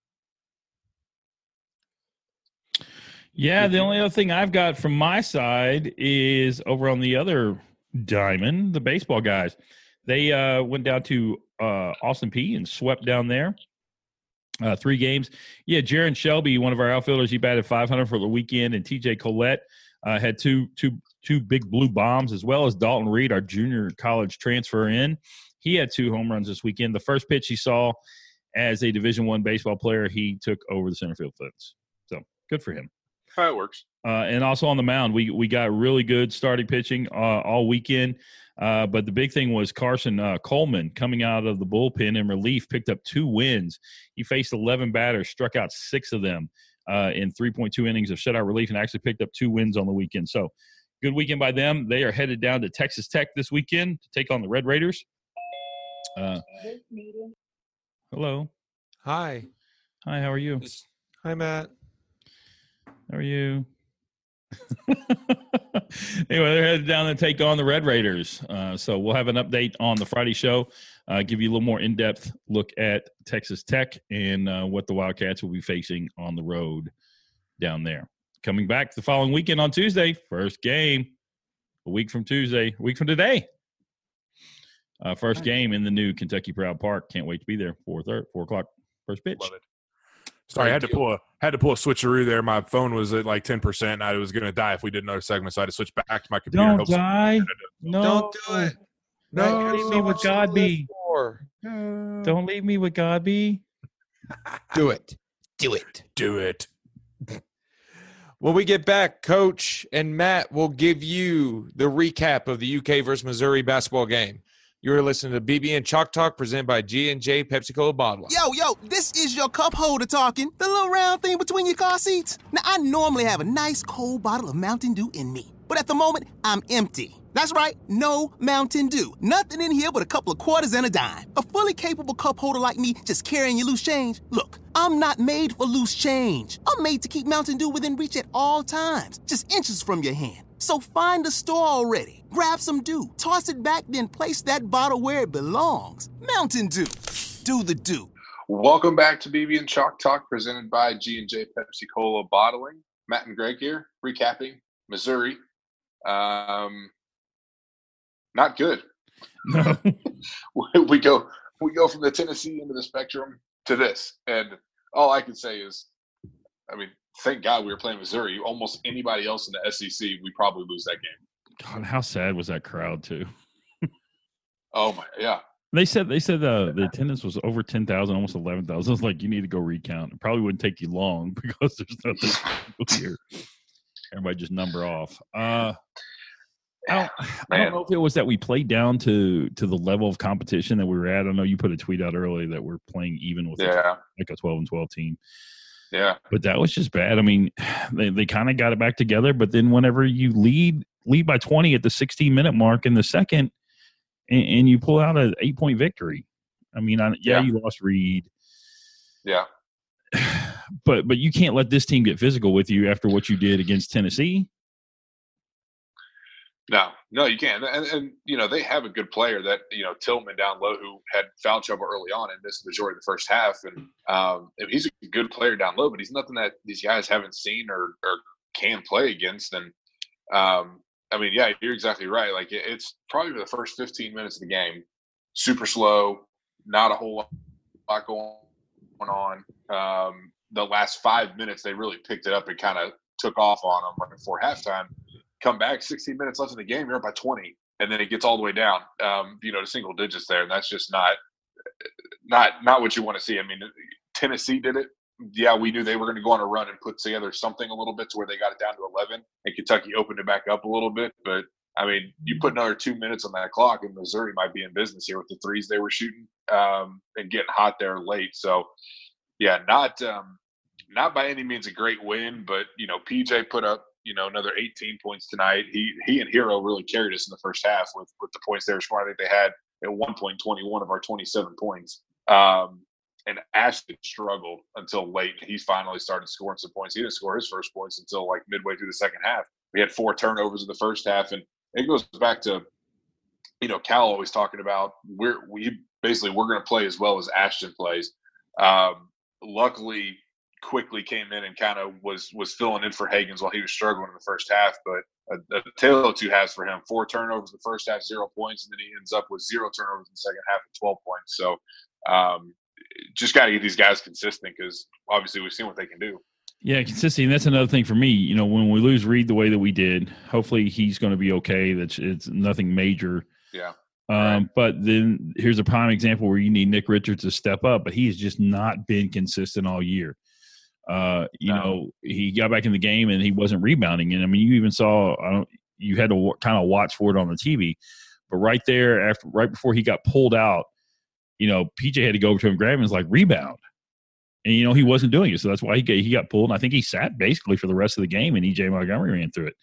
Yeah, the only other thing I've got from my side is over on the other diamond, the baseball guys. They uh, went down to uh, Austin Peay and swept down there. Uh, three games. Yeah, Jaron Shelby, one of our outfielders, he batted five hundred for the weekend, and T J Collette uh, had two two two big blue bombs, as well as Dalton Reed, our junior college transfer in. He had two home runs this weekend. The first pitch he saw as a Division One baseball player, he took over the center field fence. So good for him. How it works. Uh, and also on the mound, we we got really good starting pitching uh, all weekend. Uh, but the big thing was Carson uh, Coleman coming out of the bullpen in relief, picked up two wins. He faced eleven batters, struck out six of them uh, in three point two innings of shutout relief, and actually picked up two wins on the weekend. So good weekend by them. They are headed down to Texas Tech this weekend to take on the Red Raiders. Uh, hello. Hi. Hi, how are you? Hi, Matt. How are you? Anyway, they're headed down to take on the Red Raiders. Uh, so we'll have an update on the Friday show, uh, give you a little more in-depth look at Texas Tech and uh, what the Wildcats will be facing on the road down there. Coming back the following weekend on Tuesday, first game, a week from Tuesday, a week from today. Uh, first game in the new Kentucky Proud Park. Can't wait to be there. Four thirty, four o'clock, first pitch. Love it. Sorry, I had to pull a had to pull a switcheroo there. My phone was at like ten percent, and I was going to die if we did another segment, so I had to switch back to my computer. Don't die. No. Don't do it. No. Right, Leave me with Godby. No. Don't leave me with Godby. Do it. Do it. Do it. When we get back, Coach and Matt will give you the recap of the U K versus Missouri basketball game. You're listening to B B and Chalk Talk, presented by G and J Pepsi Cola Bottling. Yo, yo, this is your cup holder talking. The little round thing between your car seats. Now, I normally have a nice cold bottle of Mountain Dew in me, but at the moment, I'm empty. That's right, no Mountain Dew. Nothing in here but a couple of quarters and a dime. A fully capable cup holder like me just carrying your loose change? Look, I'm not made for loose change. I'm made to keep Mountain Dew within reach at all times, just inches from your hand. So find a store already, grab some Dew, toss it back, then place that bottle where it belongs. Mountain Dew. Do the Dew. Welcome back to B B and Chalk Talk, presented by G and J Pepsi Cola Bottling. Matt and Greg here, recapping Missouri. Um, not good. No. we go we go from the Tennessee end of the spectrum to this. And all I can say is, I mean, thank God we were playing Missouri. Almost anybody else in the S E C, we probably lose that game. God, how sad was that crowd too? Oh my, yeah. They said they said uh, the attendance was over ten thousand, almost eleven thousand. I was like, you need to go recount. It probably wouldn't take you long because there's nothing here. Everybody just number off. Uh, I don't, I don't know if it was that we played down to to the level of competition that we were at. I know you put a tweet out earlier that we're playing even with yeah. a, like a twelve and twelve team. Yeah, but that was just bad. I mean, they they kind of got it back together, but then whenever you lead lead by twenty at the sixteen minute mark in the second. And, and you pull out an eight-point victory. I mean, I, yeah, yeah, you lost Reed. Yeah. But but you can't let this team get physical with you after what you did against Tennessee. No, no, you can't. And, and you know, they have a good player that, you know, Tillman down low who had foul trouble early on and missed the majority of the first half. And um, he's a good player down low, but he's nothing that these guys haven't seen or, or can play against. And, um, I mean, yeah, you're exactly right. Like, it's probably the first fifteen minutes of the game, super slow, not a whole lot going on. Um, the last five minutes, they really picked it up and kind of took off on them right before halftime. Come back, sixteen minutes left in the game, you're up by twenty, and then it gets all the way down, um, you know, to single digits there, and that's just not not not what you want to see. I mean, Tennessee did it. Yeah, we knew they were going to go on a run and put together something a little bit to where they got it down to eleven, and Kentucky opened it back up a little bit. But, I mean, you put another two minutes on that clock, and Missouri might be in business here with the threes they were shooting um, and getting hot there late. So, yeah, not um, not by any means a great win, but, you know, P J put up, you know, another eighteen points tonight. He he and Hero really carried us in the first half with, with the points they were scoring. I think they had, at one point, twenty-one of our twenty-seven points. Um And Ashton struggled until late. He finally started scoring some points. He didn't score his first points until like midway through the second half. We had four turnovers in the first half, and it goes back to, you know, Cal always talking about we're we basically we're going to play as well as Ashton plays. Um, luckily, quickly came in and kind of was was filling in for Hagans while he was struggling in the first half. But a, a tale of two halves for him: four turnovers in the first half, zero points, and then he ends up with zero turnovers in the second half and twelve points. So. Um, just got to get these guys consistent because obviously we've seen what they can do. Yeah, consistency. And that's another thing for me. You know, when we lose Reed the way that we did, hopefully he's going to be okay. That's it's nothing major. Yeah. Um, right. But then here's a prime example where you need Nick Richards to step up, but he has just not been consistent all year. Uh, you no. know, he got back in the game and he wasn't rebounding. And I mean, you even saw I don't, you had to w- kind of watch for it on the T V. But right there, after right before he got pulled out, you know, P J had to go over to him and grab him and was like, rebound. And, you know, he wasn't doing it. So that's why he got, he got pulled. And I think he sat basically for the rest of the game, and E J Montgomery ran through it.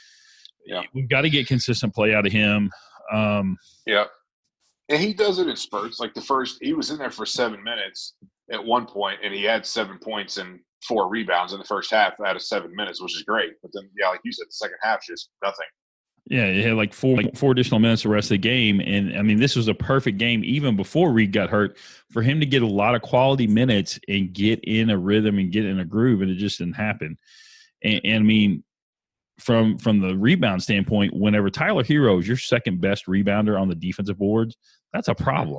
Yeah. We've got to get consistent play out of him. Um, yeah. And he does it in spurts. Like the first – he was in there for seven minutes at one point, and he had seven points and four rebounds in the first half out of seven minutes, which is great. But then, yeah, like you said, the second half, just nothing. Yeah, it had like four like four additional minutes the rest of the game. And, I mean, this was a perfect game even before Reed got hurt for him to get a lot of quality minutes and get in a rhythm and get in a groove, and it just didn't happen. And, and I mean, from from the rebound standpoint, whenever Tyler Hero is your second best rebounder on the defensive boards, that's a problem.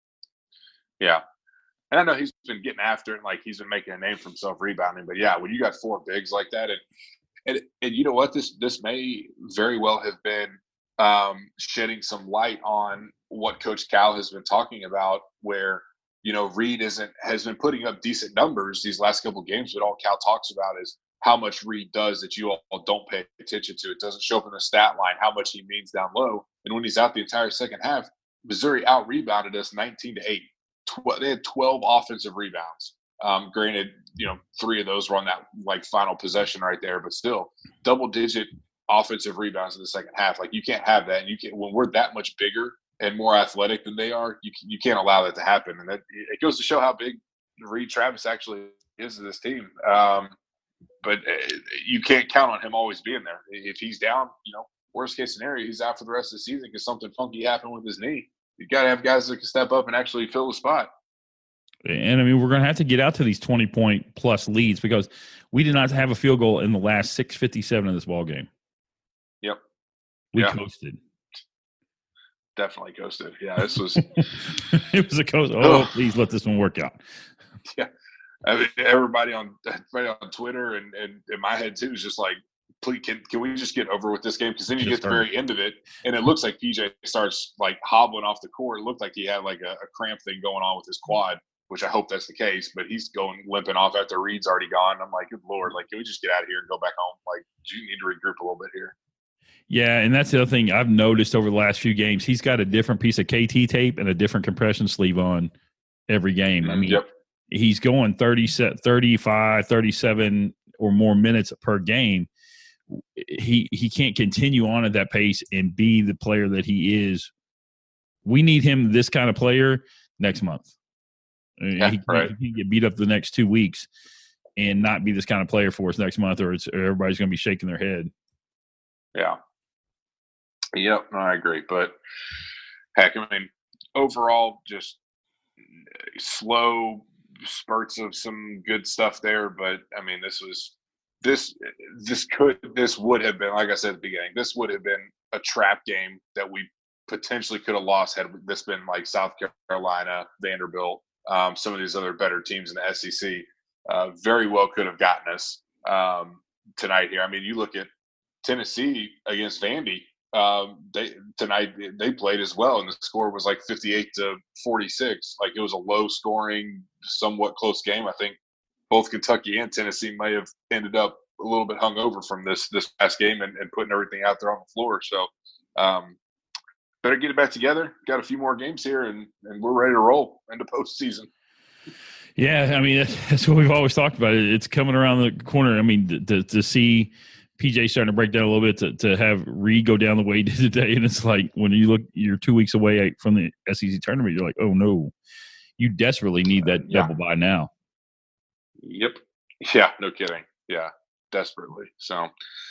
Yeah. And I know he's been getting after it, and like he's been making a name for himself rebounding. But, yeah, when you got four bigs like that – and And, and you know what? This this may very well have been um, shedding some light on what Coach Cal has been talking about, where you know Reed isn't has been putting up decent numbers these last couple of games, but all Cal talks about is how much Reed does that you all don't pay attention to. It doesn't show up in the stat line how much he means down low. And when he's out the entire second half, Missouri out rebounded us nineteen to eight. Tw- they had twelve offensive rebounds. Um, granted, you know, three of those were on that like final possession right there, but still double digit offensive rebounds in the second half. Like you can't have that. And you can't, when we're that much bigger and more athletic than they are, you you can't allow that to happen. And that it goes to show how big Reed Travis actually is to this team. Um, but you can't count on him always being there. If he's down, you know, worst case scenario, he's out for the rest of the season because something funky happened with his knee. You got to have guys that can step up and actually fill the spot. And, I mean, we're going to have to get out to these twenty-point-plus leads because we did not have a field goal in the last six fifty-seven of this ball game. Yep. We yeah. coasted. definitely coasted. Yeah, this was it was a coast. Oh, please let this one work out. Yeah, I mean, everybody on everybody on Twitter and, and in my head too is just like, please, can can we just get over with this game? Because then you Just get to the hurt. very end of it, and it looks like P J starts like hobbling off the court. It looked like he had like a, a cramp thing going on with his quad, which I hope that's the case. But he's going limping off after Reed's already gone. I'm like, good Lord, like, can we just get out of here and go back home? Like, you need to regroup a little bit here. Yeah, and that's the other thing I've noticed over the last few games. He's got a different piece of K T tape and a different compression sleeve on every game. I mean, Yep. he's going thirty, thirty-five, thirty-seven or more minutes per game. He he can't continue on at that pace and be the player that he is. We need him, this kind of player, next month. Yeah, he, right. he can get beat up the next two weeks and not be this kind of player for us next month, or, it's, or everybody's going to be shaking their head. Yeah. Yep, no, I agree. But heck, I mean, overall, just slow spurts of some good stuff there. But I mean, this was this this could this would have been, like I said at the beginning, this would have been a trap game that we potentially could have lost had this been like South Carolina, Vanderbilt, um, some of these other better teams in the S E C. Uh, very well could have gotten us um, tonight here. I mean, you look at Tennessee against Vandy. Um, they tonight they played as well, and the score was like fifty-eight to forty-six. Like, it was a low scoring, somewhat close game. I think both Kentucky and Tennessee may have ended up a little bit hungover from this this past game and, and putting everything out there on the floor. So um, better get it back together. Got a few more games here, and and we're ready to roll into postseason. Yeah, I mean, that's what we've always talked about. It's coming around the corner. I mean, to, to, to see P J starting to break down a little bit, to, to have Reed go down the way he did today, and it's like when you look, you're two weeks away from the S E C tournament, you're like, oh, no, you desperately need that Yeah. double bye now. Yep. Yeah, no kidding. Yeah, desperately. So,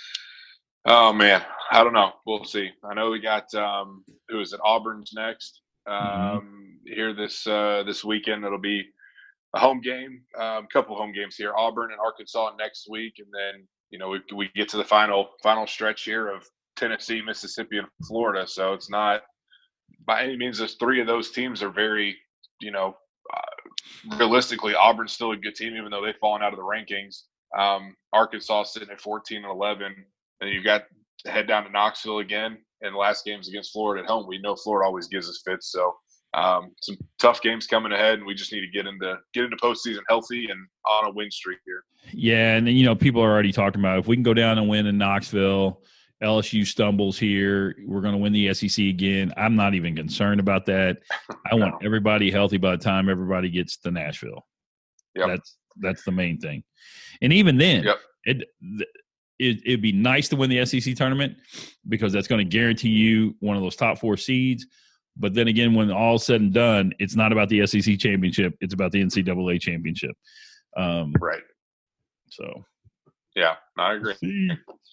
oh, man, I don't know. We'll see. I know we got um, – who is it? Auburn's next um, Mm-hmm. here this uh, this weekend. It'll be a home game, a um, couple home games here, Auburn and Arkansas next week. And then, you know, we we get to the final final stretch here of Tennessee, Mississippi, and Florida. So it's not by any means, those three of those teams are very, you know, uh, realistically, Auburn's still a good team, even though they've fallen out of the rankings. Um, Arkansas sitting at fourteen and eleven, and you've got to head down to Knoxville again. And the last game's against Florida at home. We know Florida always gives us fits. So um, some tough games coming ahead, and we just need to get into get into postseason healthy and on a win streak here. Yeah, and then, you know, people are already talking about if we can go down and win in Knoxville, L S U stumbles here, we're going to win the S E C again. I'm not even concerned about that. I want No. everybody healthy by the time everybody gets to Nashville. Yep. That's that's the main thing. And even then, Yep. it, it it'd be nice to win the S E C tournament because that's going to guarantee you one of those top four seeds. But then again, when all's said and done, it's not about the S E C championship. It's about the N C double A championship. Um, Right. so, Yeah, I agree. see.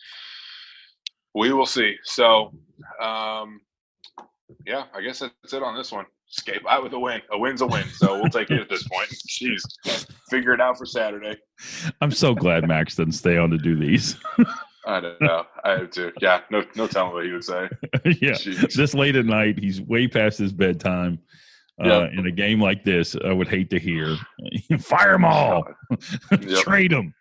We will see. So, um, yeah, I guess that's it on this one. Escape out with a win. A win's a win. So we'll take it at this point. Jeez, figure it out for Saturday. I'm so glad Max doesn't stay on to do these. I don't know. I have to. Yeah, no, no telling what he would say. yeah, Jeez. this late at night, he's way past his bedtime. Uh, Yep. In a game like this, I would hate to hear, fire them all, Yep. trade them.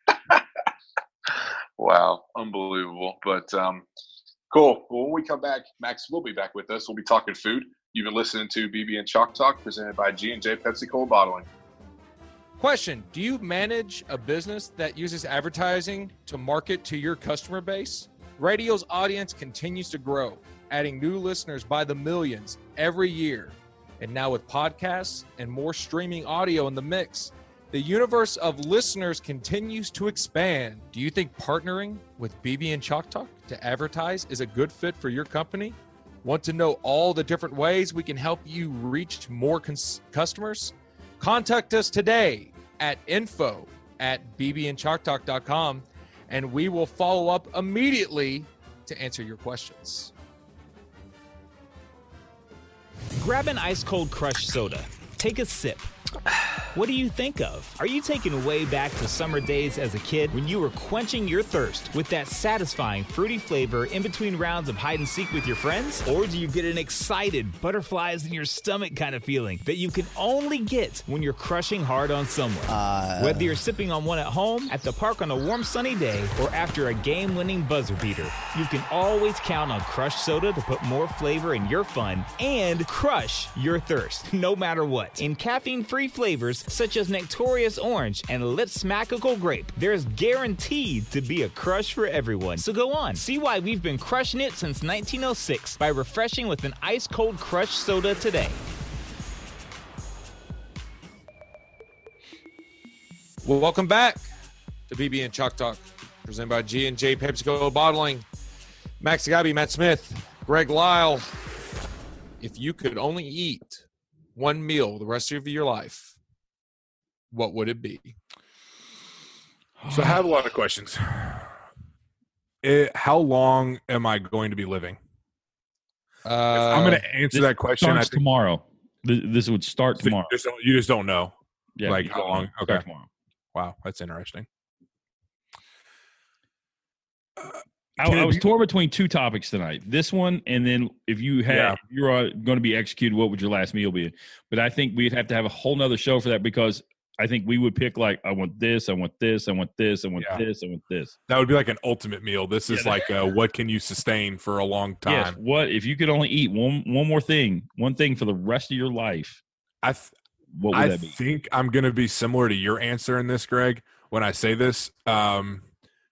Wow, unbelievable. But um, cool. Well, when we come back, Max will be back with us. We'll be talking food. You've been listening to B B and Chalk Talk, presented by G and J Pepsi Cola Bottling. Question: do you manage a business that uses advertising to market to your customer base? Radio's audience continues to grow, adding new listeners by the millions every year. And now with podcasts and more streaming audio in the mix, the universe of listeners continues to expand. Do you think partnering with B B and Chalk Talk to advertise is a good fit for your company? Want to know all the different ways we can help you reach more cons- customers? Contact us today at info at b b and chalk talk dot com, and we will follow up immediately to answer your questions. Grab an ice-cold crushed soda. Take a sip. What do you think of? Are you taken way back to summer days as a kid when you were quenching your thirst with that satisfying fruity flavor in between rounds of hide and seek with your friends? Or do you get an excited butterflies in your stomach kind of feeling that you can only get when you're crushing hard on someone? Uh... Whether you're sipping on one at home, at the park on a warm sunny day, or after a game-winning buzzer beater, you can always count on Crush Soda to put more flavor in your fun and crush your thirst, no matter what. In caffeine-free flavors such as Nectorious Orange and Lips Smackable Grape, there's guaranteed to be a crush for everyone. So go on, see why we've been crushing it since nineteen oh six by refreshing with an ice-cold Crush Soda today. Well, welcome back to B B and Chalk Talk, presented by G and J PepsiCo Bottling. Max Gabi, Matt Smith, Greg Lyle. If you could only eat one meal the rest of your life, what would it be? So I have a lot of questions. It, how long am I going to be living? Uh, I'm going to answer that question. I think tomorrow. This, this would start tomorrow. You just don't, you just don't know. Yeah, like how long? Okay. Tomorrow. Wow, that's interesting. Uh, I, I was you, torn between two topics tonight. This one, and then if you had, yeah. if you're uh, going to be executed, what would your last meal be? But I think we'd have to have a whole nother show for that, because I think we would pick like, I want this, I want this, I want this, I want yeah. this, I want this. That would be like an ultimate meal. This is yeah, like, uh, what can you sustain for a long time? Yes. What if you could only eat one one more thing, one thing for the rest of your life? I. Th- What would I that be? think I'm going to be similar to your answer in this, Greg, when I say this. Um,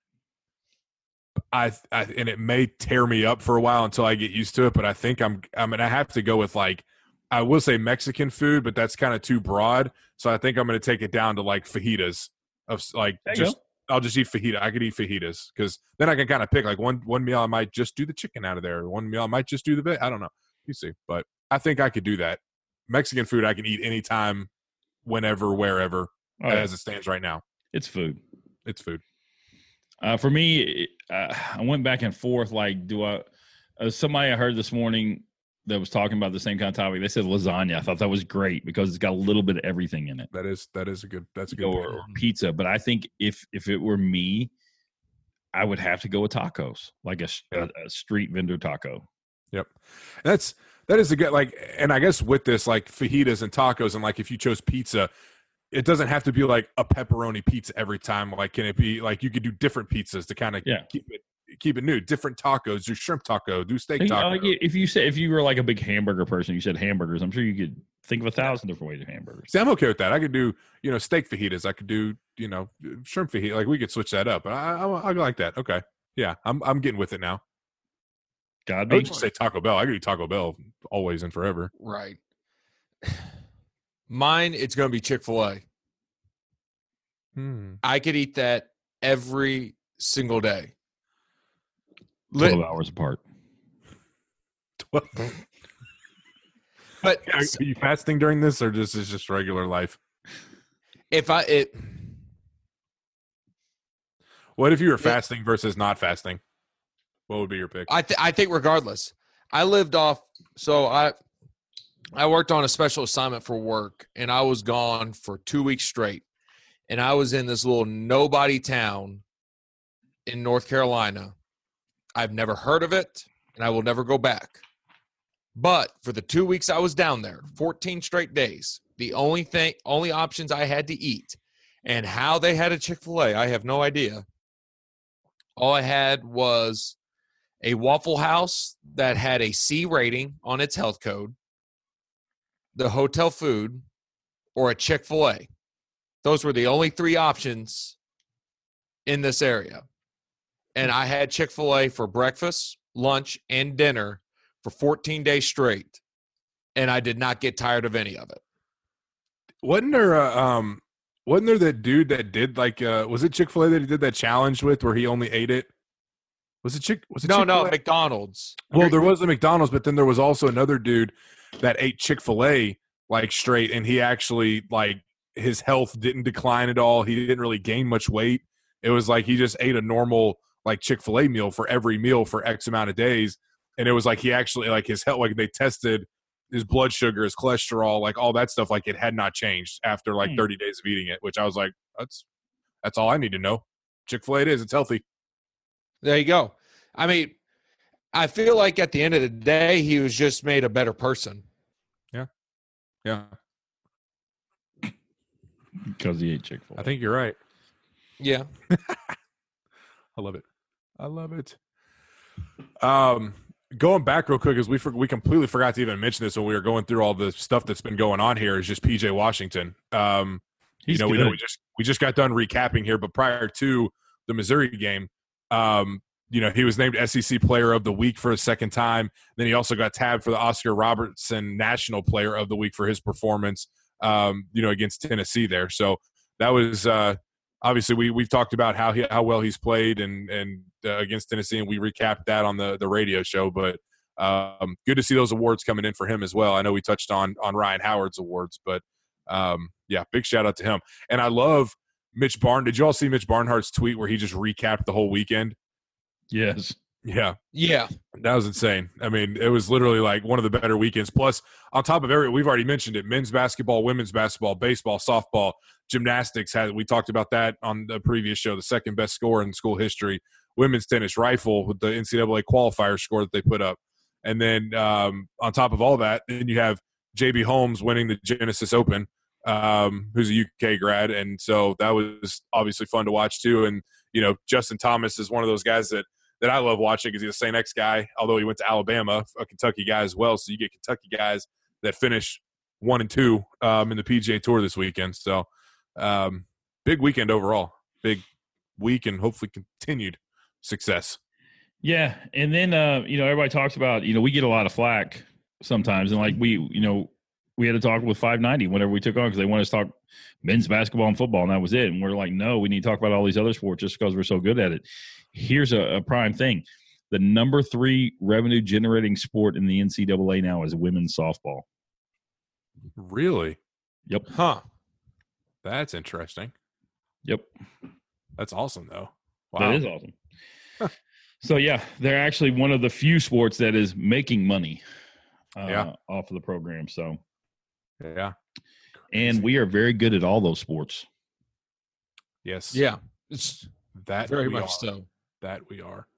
I, I and it may tear me up for a while until I get used to it, but I think I'm I'm going to have to go with, like, I will say Mexican food, but that's kind of too broad. So I think I'm going to take it down to like fajitas of like just go. I'll just eat fajita. I could eat fajitas because then I can kind of pick like one one meal I might just do the chicken out of there. One meal I might just do the bit. I don't know. You see, but I think I could do that. Mexican food I can eat anytime, whenever, wherever, oh, as it stands right now. It's food. It's food. Uh, for me, uh, I went back and forth. Like, do I? Uh, somebody I heard this morning that was talking about the same kind of topic. They said lasagna. I thought that was great because it's got a little bit of everything in it. That is that is a good. That's a good. Or, or pizza, but I think if if it were me, I would have to go with tacos, like a, yeah. a, a street vendor taco. Yep, that's. That is a good, like, and I guess with this, like, fajitas and tacos, and, like, if you chose pizza, it doesn't have to be, like, a pepperoni pizza every time. Like, can it be, like, you could do different pizzas to kind of yeah. keep it keep it new. Different tacos, do shrimp taco, do steak think, taco. Like, if you said, if you were, like, a big hamburger person, you said hamburgers, I'm sure you could think of a thousand different ways of hamburgers. See, I'm okay with that. I could do, you know, steak fajitas. I could do, you know, shrimp fajita. Like, we could switch that up. I, I, I like that. Okay. Yeah, I'm I'm getting with it now. God, I would just say Taco Bell. I could eat Taco Bell always and forever. Right. Mine, it's going to be Chick-fil-A. Hmm. I could eat that every single day. twelve Lit- hours apart. twelve But are, are you fasting during this, or just is just regular life? If I it. What if you were fasting it, versus not fasting? What would be your pick? I th- I think regardless. I lived off so I I worked on a special assignment for work, and I was gone for two weeks straight. And I was in this little nobody town in North Carolina. I've never heard of it, and I will never go back. But for the two weeks I was down there, fourteen straight days, the only thing only options I had to eat, and how they had a Chick-fil-A, I have no idea. All I had was a Waffle House that had a C rating on its health code, the hotel food, or a Chick-fil-A. Those were the only three options in this area. And I had Chick-fil-A for breakfast, lunch, and dinner for fourteen days straight. And I did not get tired of any of it. Wasn't there a, um, wasn't there that dude that did like, uh, was it Chick-fil-A that he did that challenge with where he only ate it? Was it Chick? Was it no, Chick-fil-A? no, McDonald's. Well, there was a McDonald's, but then there was also another dude that ate Chick-fil-A like straight, and he actually like his health didn't decline at all. He didn't really gain much weight. It was like he just ate a normal like Chick-fil-A meal for every meal for X amount of days, and it was like he actually like his health. Like they tested his blood sugar, his cholesterol, like all that stuff, like it had not changed after like Hmm. thirty days of eating it, which I was like, that's that's all I need to know. Chick-fil-A it is. It's healthy. There you go. I mean, I feel like at the end of the day, he was just made a better person. Yeah, Because he ate Chick-fil-A. I think you're right. Yeah. I love it. I love it. Um, going back real quick, because we for, we completely forgot to even mention this when we were going through all the stuff that's been going on here. Is just P J Washington. Um, He's you know, we good. know we just we just got done recapping here, but prior to the Missouri game, um, you know, he was named S E C Player of the Week for a second time. Then he also got tabbed for the Oscar Robertson National Player of the Week for his performance, um, you know, against Tennessee there. So that was uh, obviously we we've talked about how he how well he's played and and uh, against Tennessee, and we recapped that on the the radio show. But um, good to see those awards coming in for him as well. I know we touched on on Ryan Howard's awards, but um, yeah, big shout out to him. And I love Mitch Barn. Did you all see Mitch Barnhart's tweet where he just recapped the whole weekend? Yes. Yeah, Yeah. that was insane. I mean, it was literally like one of the better weekends. Plus, on top of every, we've already mentioned it: men's basketball, women's basketball, baseball, softball, gymnastics. Had we talked about that on the previous show? The second best score in school history. Women's tennis, rifle with the N C double A qualifier score that they put up, and then um, on top of all that, then you have J B Holmes winning the Genesis Open, um, who's a U K grad, and so that was obviously fun to watch too. And you know, Justin Thomas is one of those guys that. that I love watching because he's a Saint X guy, although he went to Alabama, a Kentucky guy as well. So you get Kentucky guys that finish one and two um, in the P G A Tour this weekend. So um, big weekend overall. Big week and hopefully continued success. Yeah. And then, uh, you know, everybody talks about, you know, we get a lot of flack sometimes. And like we, you know, we had to talk with five ninety whenever we took on because they wanted us to talk men's basketball and football, and that was it. And we're like, no, we need to talk about all these other sports just because we're so good at it. Here's a, a prime thing. The number three revenue generating sport in the N C double A now is women's softball. Really? Yep. Huh. That's interesting. Yep. That's awesome, though. Wow. That is awesome. So, yeah, they're actually one of the few sports that is making money uh, Yeah. off of the program. So, Yeah. and we are very good at all those sports. Yes. Yeah. It's That very we much are. so. That we are.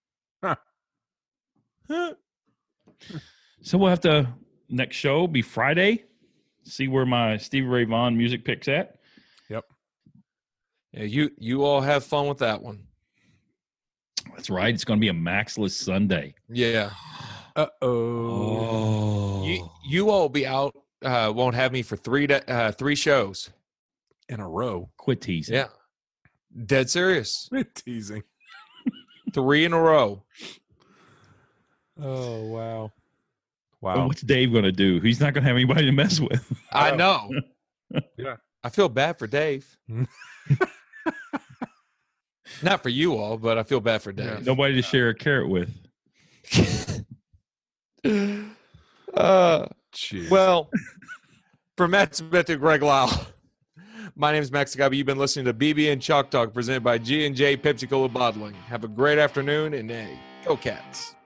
So we'll have to next show be Friday. See where my Stevie Ray Vaughan music picks at. Yep. Yeah, you you all have fun with that one. That's right. It's going to be a Maxless Sunday. Yeah. Uh-oh. You you all will be out. Uh, won't have me for three da uh, three shows. In a row. Quit teasing. Yeah. Dead serious. Teasing. Three in a row. Oh, wow. Well, Wow. what's Dave going to do? He's not going to have anybody to mess with. I know. Yeah. I feel bad for Dave. Not for you all, but I feel bad for Dave. Nobody to share a carrot with. uh, Jeez. well, for Matt Smith and Greg Lyle, my name is Max Gabi. You've been listening to B B and Chalk Talk presented by G and J Pepsi Cola Bottling. Have a great afternoon and uh, go Cats.